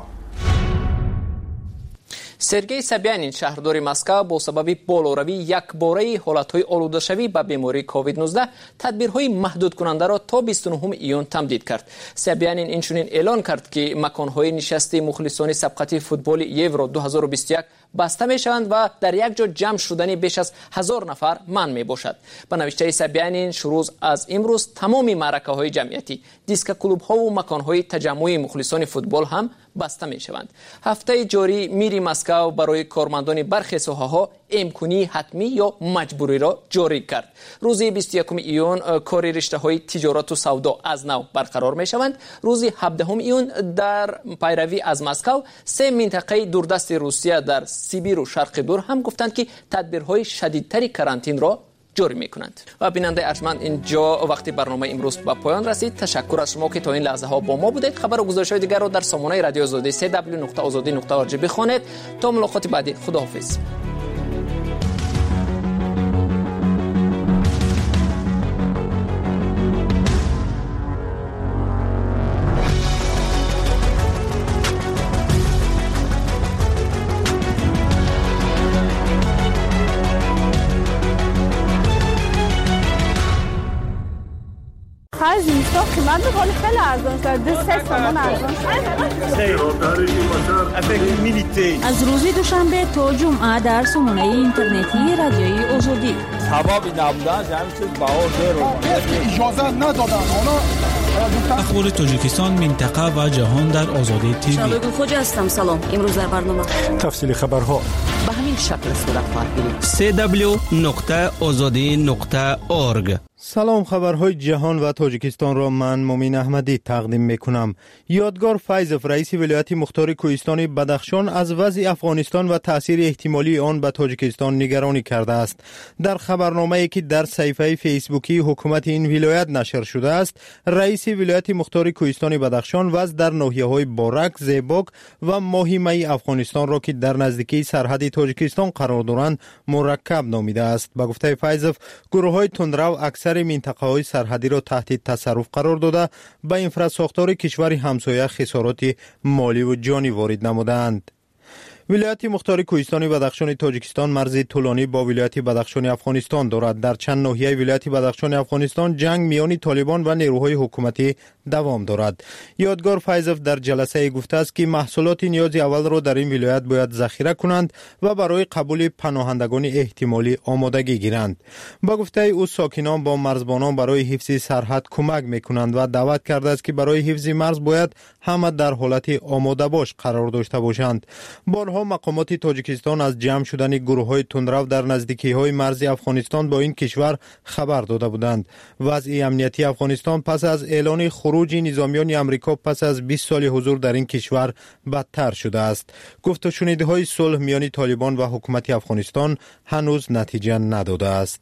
سرگئی سابیانین شهردار مسکو با سبب بالوروی یکباره حالتهای آلوده‌شوی به بیماری کووید 19 تدبیرهای محدود کننده را تا 29 ایون تمدید کرد. سابیانین اینچنین اعلان کرد که مکانهای نشست مخلصان سبقت فوتبال یورو 2021 بسته می شوند و در یک جا جمع شدن بیش از 1000 نفر منع می باشد. به نوشته سابیانین شروع از امروز تمام معرکه های جمعیتی، دیسک کلوب ها و مکان های تجمع مخلصان فوتبال هم بسته می شوند. هفته جاری میری مسکو برای کارمندان برخی ساحه‌ها امکانی حتمی یا مجبوری را جاری کرد. روز 21 ایون کار رشته های تجارت و سودا از نو برقرار می شوند. روز 17 ایون در پیروی از مسکو 3 منطقه دوردست روسیه در سیبیر و شرق دور هم گفتند که تدبیرهای شدیدتری کرانتین را جاری میکنند. و بیننده ارجمند اینجا وقتی برنامه امروز به پایان رسید. تشکر از شما که تا این لحظه ها با ما بودید. خبر و گزارش‌های دیگر را در سامانه رادیو آزادی www.azadi.org بخوانید. تا ملاقات بعدی، خداحافظ. زیستا قیمت حالی خیلی ارزان شد. 3 تومان ارزان شد. از روز دوشنبه تا جمعه در سامانه اینترنتی رادیوی آزادی. سبابی نبودن همین چیز بها اجازه ندادن. اخبار تاجیکستان، منطقه و جهان در آزادی تیوی. شالوی خوجا هستم. سلام. امروز در برنامه تفصیل خبرها به همین شکل صورت خواهد گرفت. www.azadi.org. سلام، خبرهای جهان و تاجیکستان را من مومین احمدی تقدیم میکنم. یادگار فیضف رئیس ولایت مختار کوهستان بدخشان از وضع افغانستان و تاثیر احتمالی آن به تاجیکستان نگرانی کرده است. در خبرنامه‌ای که در صفحه فیسبوکی حکومت این ولایت نشر شده است، رئیس ولایت مختار کوهستان بدخشان وضع در ناحیه‌های بارک، زیباک و ماهیمه افغانستان را که در نزدیکی سرحد تاجیکستان قرار دارند مرکب نامیده است. به گفته فیضف، گروه‌های تندرو اکثر منطقه‌های سرحدی را تحت تصرف قرار داده به انفراساختار کشور همسایه خسارات مالی و جانی وارد نمودند. ولایت مختار کوهستانی بدخشان تاجیکستان مرز طولانی با ولایت بدخشان افغانستان دارد. در چند ناحیه ولایت بدخشان افغانستان جنگ میان طالبان و نیروهای حکومتی دوام دارد. یادگار فیضف در جلسه گفته است که محصولات نیاز اول را در این ولایت باید ذخیره کنند و برای قبول پناهندگان احتمالی آمادگی گیرند. با گفته او ساکنان با مرزبانان برای حفظ سرحد کمک میکنند و دعوت کرده است که برای حفظ مرز باید همه در حالت آماده باش قرار داشته باشند. بارها مقامات تاجیکستان از جمع شدن گروه‌های تندرو در نزدیکی‌های مرز افغانستان با این کشور خبر داده بودند. وضع امنیتی افغانستان پس از اعلان خروج نظامیان آمریکا پس از 20 سال حضور در این کشور بدتر شده است. گفت و شنیده‌های صلح میان طالبان و حکومت افغانستان هنوز نتیجه نداده است.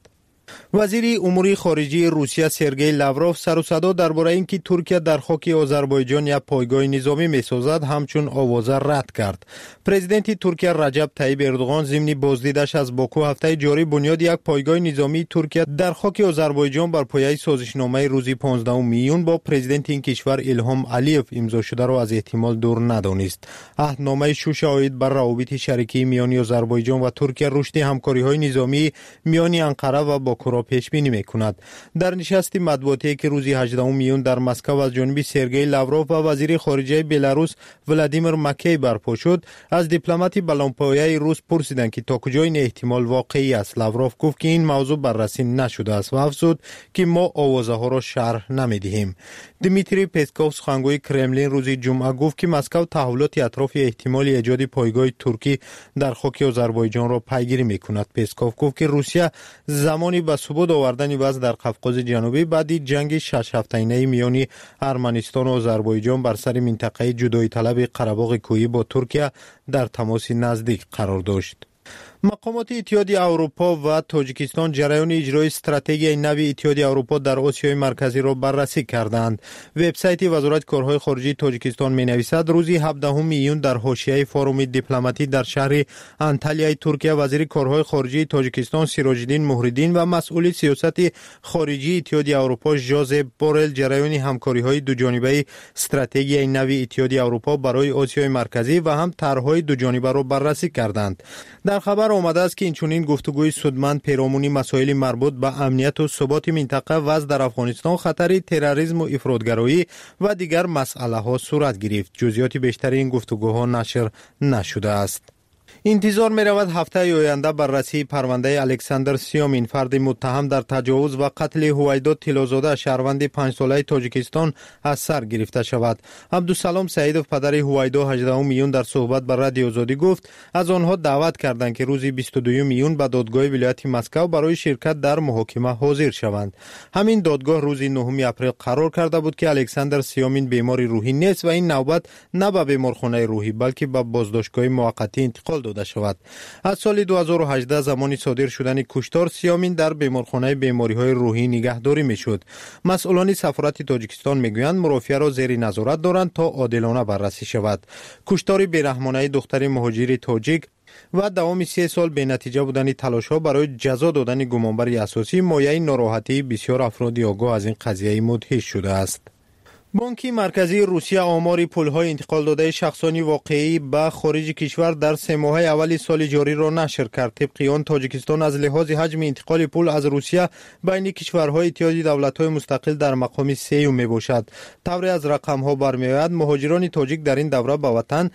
وزیر امور خارجه روسیه سرگئی لاوروف سر و صدا درباره اینکه ترکیه در خاک آذربایجان یک پایگاه نظامی می‌سازد همچون آوازه رد کرد. پرزیدنت ترکیه رجب طیب اردوغان ضمن بازدیدش از باکو هفته جاری بنیاد یک پایگاه نظامی ترکیه در خاک آذربایجان بر پایه سازشنامه روز 15 میون با پرزیدنت این کشور ایلهام علیف امضا شده را از احتمال دور ندانست. عهدنامه شوش عاید بر روابط شریکی میان آذربایجان و ترکیه رشد همکاری‌های نظامی میان انقره و باکو را پیش بینی می‌کند. در نشست مطبوعاتی که روز 18 میون در مسکو از جانب سرگئی لاوروف و وزیر خارجه بلاروس ولادیمیر مکی برپا شد، از دیپلمات بلندپایه روس پرسیدند که تا کجا این احتمال واقعی است. لاوروف گفت که این موضوع بررسی نشده است و افزود که ما آوازه ها را شرح نمی‌دهیم. دمیتری پسکوف سخنگوی کرملین روز جمعه گفت که مسکو تحولات اطراف احتمال ایجاد پایگاه ترکی در خاک آذربایجان را پیگیری می‌کند. پسکوف گفت که روسیه زمانی به ثبات آوردن وضع در قفقاز جنوبی بعد جنگ 6 هفته‌ای میان ارمنستان و آذربایجان بر سر منطقه جدایی طلب قره‌باغ کوهی با ترکیه در تماس نزدیک قرار داشت. مقامات اتحادیه اروپا و تاجیکستان جریان اجرای استراتژی نو اتحادیه اروپا در آسیای مرکزی را بررسی کردند. وبسایت وزارت کارهای خارجه تاجیکستان می‌نویسد روز 17 میون در حاشیه فوروم دیپلماتی در شهر انتالیای ترکیه وزیر کارهای خارجه تاجیکستان سیراج‌الدین مهردین و مسئول سیاست خارجی اتحادیه اروپا ژوزپ بورل جریان همکاری‌های دوجانبه استراتژی نو اتحادیه اروپا برای آسیای مرکزی و هم طرح‌های دوجانبه را بررسی کردند. در خبر آمده است که اینچنین گفتگوی سودمند پیرامون مسائل مربوط به امنیت و ثبات منطقه وضع در افغانستان، خطر تروریسم و افراطگرایی و دیگر مسئله ها صورت گرفت. جزئیات بیشتر این گفتگوها نشر نشده است. انتظار می رود هفته آینده بررسی پرونده الکساندر سیامین فرد متهم در تجاوز و قتل هویدا تیلازاده شهروند 5 ساله تاجیکستان از سر گرفته شود. عبدالسلام سعیدов پدر هویدا 18 میون در صحبت با رادیو آزادی گفت از آنها دعوت کردند که روز 22 میون به دادگاه ولایت مسکو برای شرکت در محاکمه حاضر شوند. همین دادگاه روز 9 اپریل قرار کرده بود که الکساندر سیامین بیمار روحی نیست و این نوبت نه به بیمارخانه روحی بلکه به بازداشتگاه موقتی انتقال داده شود. از سال 2018 زمانی صادر شدن کشتار سیامین در بیمارخانه بیماری‌های روحی نگهداری می‌شد. مسئولان سفارت تاجیکستان می‌گویند مرافعه را زیر نظارت دارند تا عادلانه بررسی شود. کشتار بی‌رحمانه دختر مهاجر تاجیک و دوام 3 سال به نتیجه بودن تلاش‌ها برای جزا دادن گمانبر اساسی مایه ناراحتی بسیار افراد آگاه از این قضیه مدهش شده است. بانک مرکزی روسیه آمار پول‌های انتقال داده شخصانی واقعی به خارج کشور در 3 ماه اول سال جاری را نشر کرد. طبق آن تاجیکستان از لحاظ حجم انتقال پول از روسیه بین کشورهای اتحادیه دولت‌های مستقل در مقام 3 میباشد. طوری از رقم‌ها برمی‌آید مهاجران تاجیک در این دوره به وطن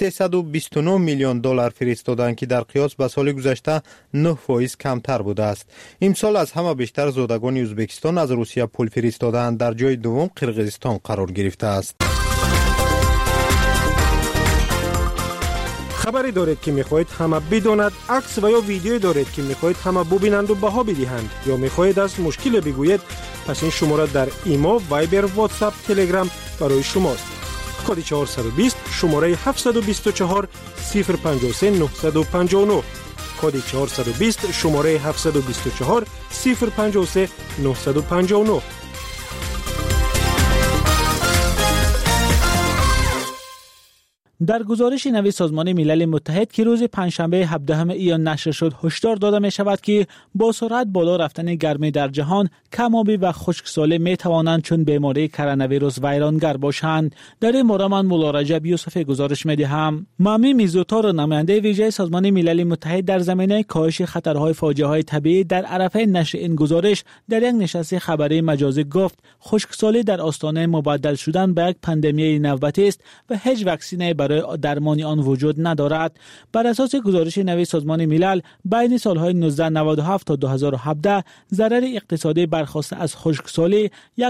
329 میلیون دلار فرستادند که در قیاس به سال گذشته 9% کمتر بوده است. امسال از همه بیشتر زادگان ازبکستان از روسیه پول فرستادند. در جای دوم قرقیزستان قرار گرفته است. خبری دارید که میخواهید همه بداند، عکس و یا ویدیویی دارید که میخواهید همه ببینند و بها بدهند یا میخواهید از مشکل بگویید، پس این شماره در ایما، وایبر، واتساپ، تلگرام برای شماست. کد 420 شماره 724 053 959 کد 420 شماره 724 053 959. در گزارش نوی سازمان ملل متحد که روز پنجشنبه 17 ایار نشر شد هشدار داده می شود که با سرعت بالا رفتن گرمی در جهان کم‌آبی و خشکسالی می توانند چون بیماری کرونا ویروس ویرانگر باشند. در این باره من مولا رجب یوسف گزارش می دهم. مامی میزوتار نماینده ویژه سازمان ملل متحد در زمینه کاهش خطرهای فاجعه‌های طبیعی در عرصه نشر این گزارش در یک نشست خبری مجازی گفت خشکسالی در آستانه مبدل شدن به یک پاندمی نوبتی است و هیچ واکسنی برای درمان آن وجود ندارد. بر اساس گزارش نوی سازمان ملل بین سالهای 1997 تا 2017 ضرر اقتصادی برخاسته از خشکسالی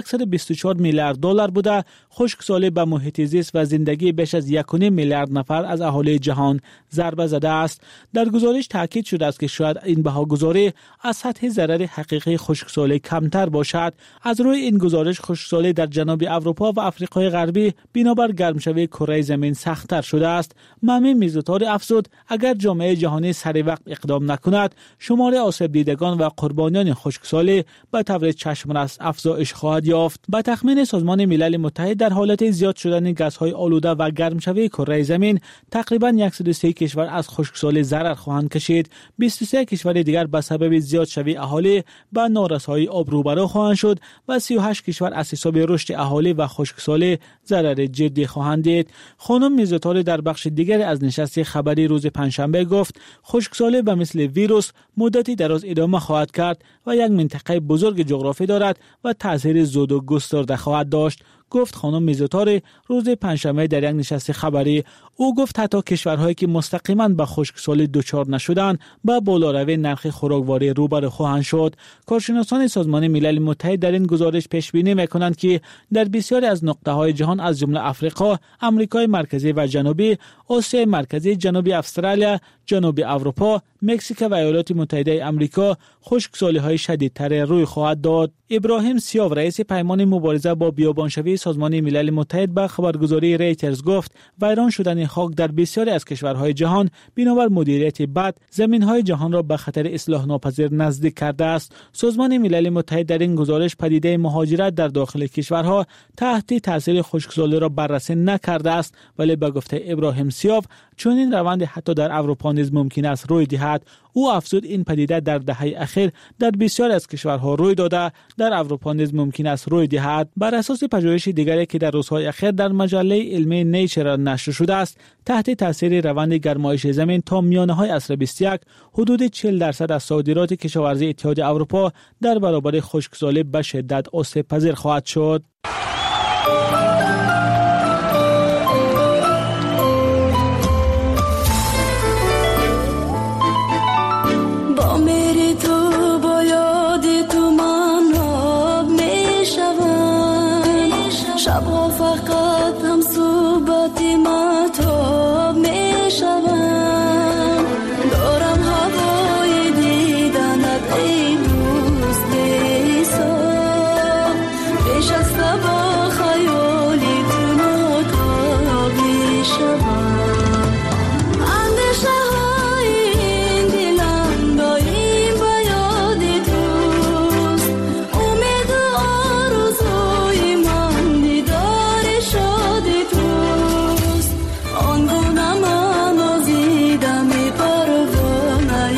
124 میلیارد دلار بوده. خشکسالی به محیط زیست و زندگی بیش از 1.5 میلیارد نفر از اهالی جهان ضربه زده است. در گزارش تاکید شده است که شاید این بهاگذاری از سطح ضرر حقیقی خشکسالی کمتر باشد. از روی این گزارش خشکسالی در جنوب اروپا و آفریقای غربی بنابر گرمشوی کره زمین سخت‌تر شده است. مامی میزوتار افزود اگر جامعه جهانی سری وقت اقدام نکند شمار آسیب دیدگان و قربانیان خشکسالی به طور چشم‌رس افزایش خواهد یافت. به تخمین سازمان ملل متحد در حالت زیاد شدن گازهای آلوده و گرمشوی کره زمین تقریباً 130 کشور از خشکسالی ضرر خواهند کشید. 23 کشور دیگر به سبب زیاد شوی اهالی به نارسایی آب روبرو خواهند شد و 38 کشور از حساب رشد اهالی و خشکسالی ضرر جدی خواهند دید. خانم میزوتاری در بخش دیگر از نشست خبری روز پنجشنبه گفت خشکسالی به مثل ویروس مدتی دراز ادامه خواهد کرد و یک منطقه بزرگ جغرافی دارد و تاثیر زود و گسترده خواهد داشت. گفت خانم میزوتاری روز پنجشنبه در یک نشست خبری. او گفت حتی کشورهایی که مستقیما به خشکسالی دچار نشدند با بالاروی نرخ خوراکواری روبرو خواهند شد. کارشناسان سازمان ملل متحد در این گزارش پیش بینی می‌کنند که در بسیاری از نقطه‌های جهان از جمله آفریقا، آمریکای مرکزی و جنوبی، آسیای مرکزی، جنوبی استرالیا، جنوبی اروپا، مکزیک و ایالات متحده آمریکا خشکسالی‌های شدیدتر روی خواهد داد. ابراهیم سیاو رئیس پیمان مبارزه با بیابانشوی سازمان ملل متحد به خبرگزاری ریترز گفت ویران شدن خاک در بسیاری از کشورهای جهان بنابر مدیریت بد زمین‌های جهان را به خطر اصلاح ناپذیر نزدیک کرده است. سازمان ملل متحد در این گزارش پدیده مهاجرت در داخل کشورها تحت تاثیر خشکسالی را بررسی نکرده است، ولی به گفته ابراهیم سیاو چون این روند حتی در اروپا نیز ممکن است روی دهد. او افزود این پدیده در دهه اخیر در بسیاری از کشورها روی داده، در اروپا نیز ممکن است روی دهد. بر اساس پژوهش دیگری که در روزهای اخیر در مجله علمی نیچر نشر شده است، تحت تاثیر روند گرمایش زمین تا میانه‌های عصر 21 حدود 40% از صادرات کشاورزی اتحاد اروپا در برابر خشکسالی به شدت آسیب پذیر خواهد شد. شبها فقط هم صحبت مهتاب می شوم دارم هوای دیدنت ای دوست صاف پیش از با خیالی تو مهتاب می شوم اندیشه های این دلم دایم به یاد توست امید و آرزوی من شادی توست آنگونه من آزیدم پروانه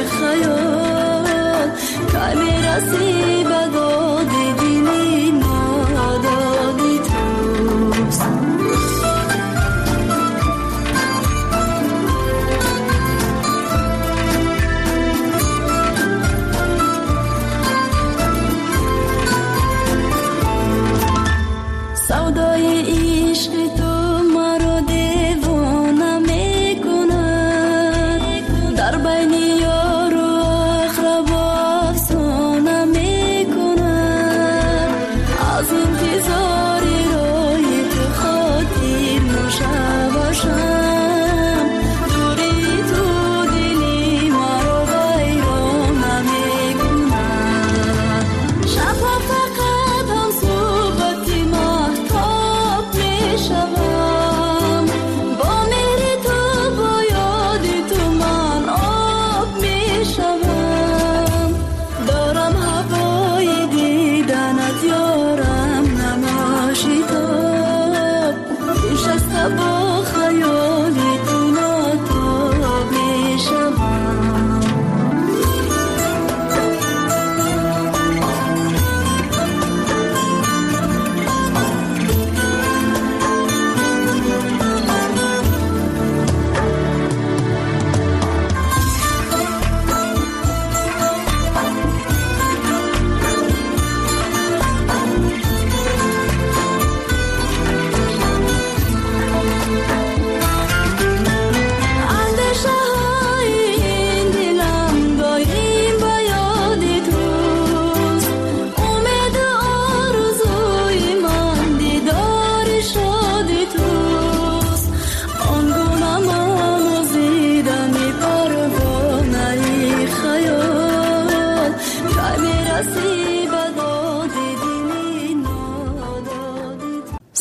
خیال که میرسی به داد دلی نادادی توست سودای عشق تو مرا دیوانه میکند در بین یار و اقرب افسانه میکند از انتظار روی تو خاطر نشوشم دوری تو دلی مرا ویرانه میکند شبها فقط هم صحبت شوم با مهر تو با یاد تو من آب می شوم دارم هوای دیدنت یارم نما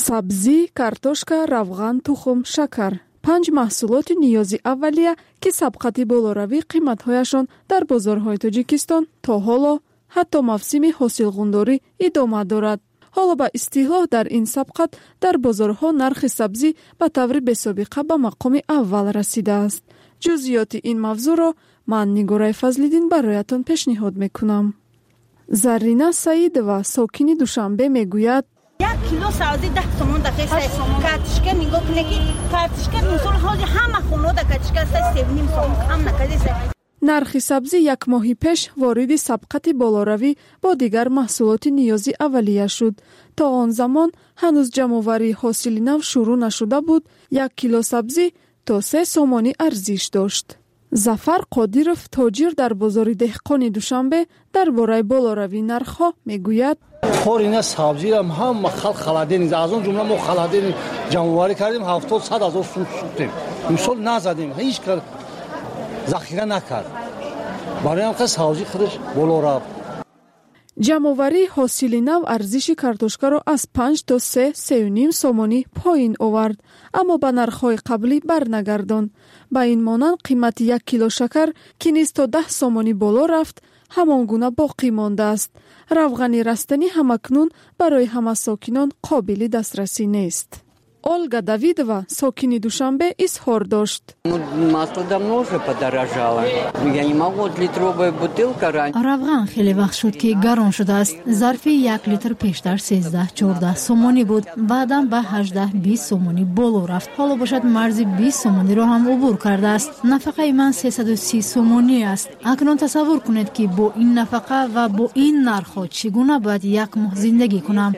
сабзӣ, картошка, равған, тухм, шакар. 5 маҳсулоти ниёзи аввалия ки сабқати болоравӣ қиматҳояшон дар бозорҳои Тоҷикистон то ҳоло ҳатто мавсими ҳосилғундорӣ идома дорад. ҳоло ба истиҳлоҳ дар ин сабқат дар бозорҳо нархи сабзӣ ба таври бесобиқа ба мақоми аввал расидааст. ҷузъиёти ин мавзӯъро ман Нигораи Фазлиддин бароятон пешниҳод мекунам. Зарина Саидова, сокини Душанбе, мегӯяд: 1 кило сабзӣ 10 сомон дақиқа картишка нигоҳ кунед ки картишка мисол ҳозир ҳама хонада картишка 3.5 сомон кам накардеса. нархи сабзӣ як моҳи пеш вориди сабқати болоравӣ бо дигар маҳсулоти ниёзи аввалия шуд. то он замон ҳанӯз ҷамъоварии ҳосили нав шурӯъ нашуда буд. 1 кило сабзӣ то 3 сомонӣ арзиш дошт. Зафар Қодиров, тоҷир дар бозори деҳқони Душанбе, дар бораи болоравии нархҳо мегӯяд: корина сабзиам ҳама халқ халадин, аз он ҷумла мо халадин ҷамъоварӣ кардем 70-100 ҳазор сум сӯхтем. имсол назадем, ҳеҷ кар захира накард. барои ҳам сабзӣ худаш боло рафт. ҷамъоварии ҳосили нав арзиши картошкаро аз 5 то 3.5 сомонӣ поин овард, аммо ба нархҳои қаблӣ барнагардонд. ба ин монанд қимати 1 кило шакар, ки низ то 10 сомонӣ боло рафт, ҳамон гуна боқӣ мондааст. равғани растанӣ ҳамакнун барои ҳама сокинон қобили дастрасӣ нест. Ольга Давидова, сокини Душанбе, изҳор дошт: масло давно уже подорожало. Я не могу, литровая бутылка раньше. равған хеле вақт шуд ки гарон шудааст. зарфи 1 литр пештар 13-14 сомонӣ буд, баъдан ба 18-20 сомонӣ боло рафт. ҳоло бошад марзи 20 сомониро ҳам убур кардааст. нафақаи ман 330 сомонӣ аст. акнун тасаввур кунед ки бо ин нафақа ва бо ин нархҳо чӣ гуна бояд як моҳ зиндагӣ кунам.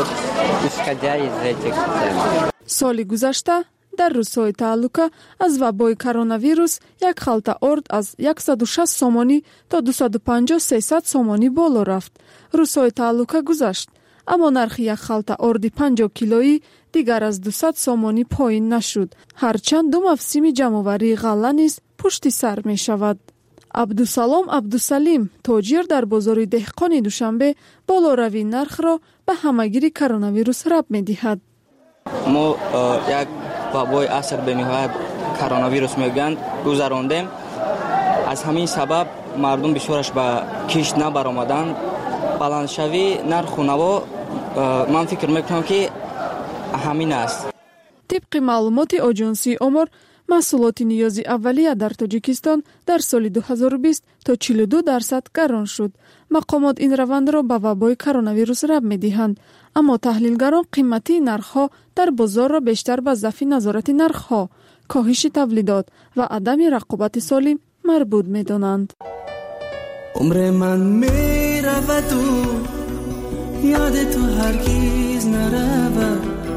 соли гузашта дар рӯзҳои тааллука аз вабои коронавирус як халта орд аз 160 сомонӣ то 250-300 сомонӣ боло рафт. рӯзҳои тааллука гузашт, аммо нархи як халта орди 50 килоӣ дигар аз 200 сомонӣ поин нашуд, ҳарчанд ду мавсими ҷамъоварии ғалла низ пушти сар мешавад. Абдусалом Абдусалим, тоҷир дар бозори деҳқони Душанбе, болоравии нархро ба ҳамагири коронавирус раб медиҳад. мо як вабои аср бениҳоят коронавирус мегӯянд гузарондем. аз ҳамин сабаб мардум бисёраш ба кишт набаромаданд. баландшавии нарху наво ман фикр мекунам ки ҳамин аст. тибқи маълумоти оҷонсии омор, маҳсулоти ниёзи аввалия дар Тоҷикистон дар соли 2020 то 42% гарон шуд. мақомот ин равандро ба вабои коронавирус раб медиҳанд, аммо таҳлилгарон қиматии нархҳо дар бозорро бештар ба зафи назорати нархҳо, коҳиши тавлидот ва адами рақобати солим марбут медонанд. умре ман мераваду ёди ту ҳаргиз наравад.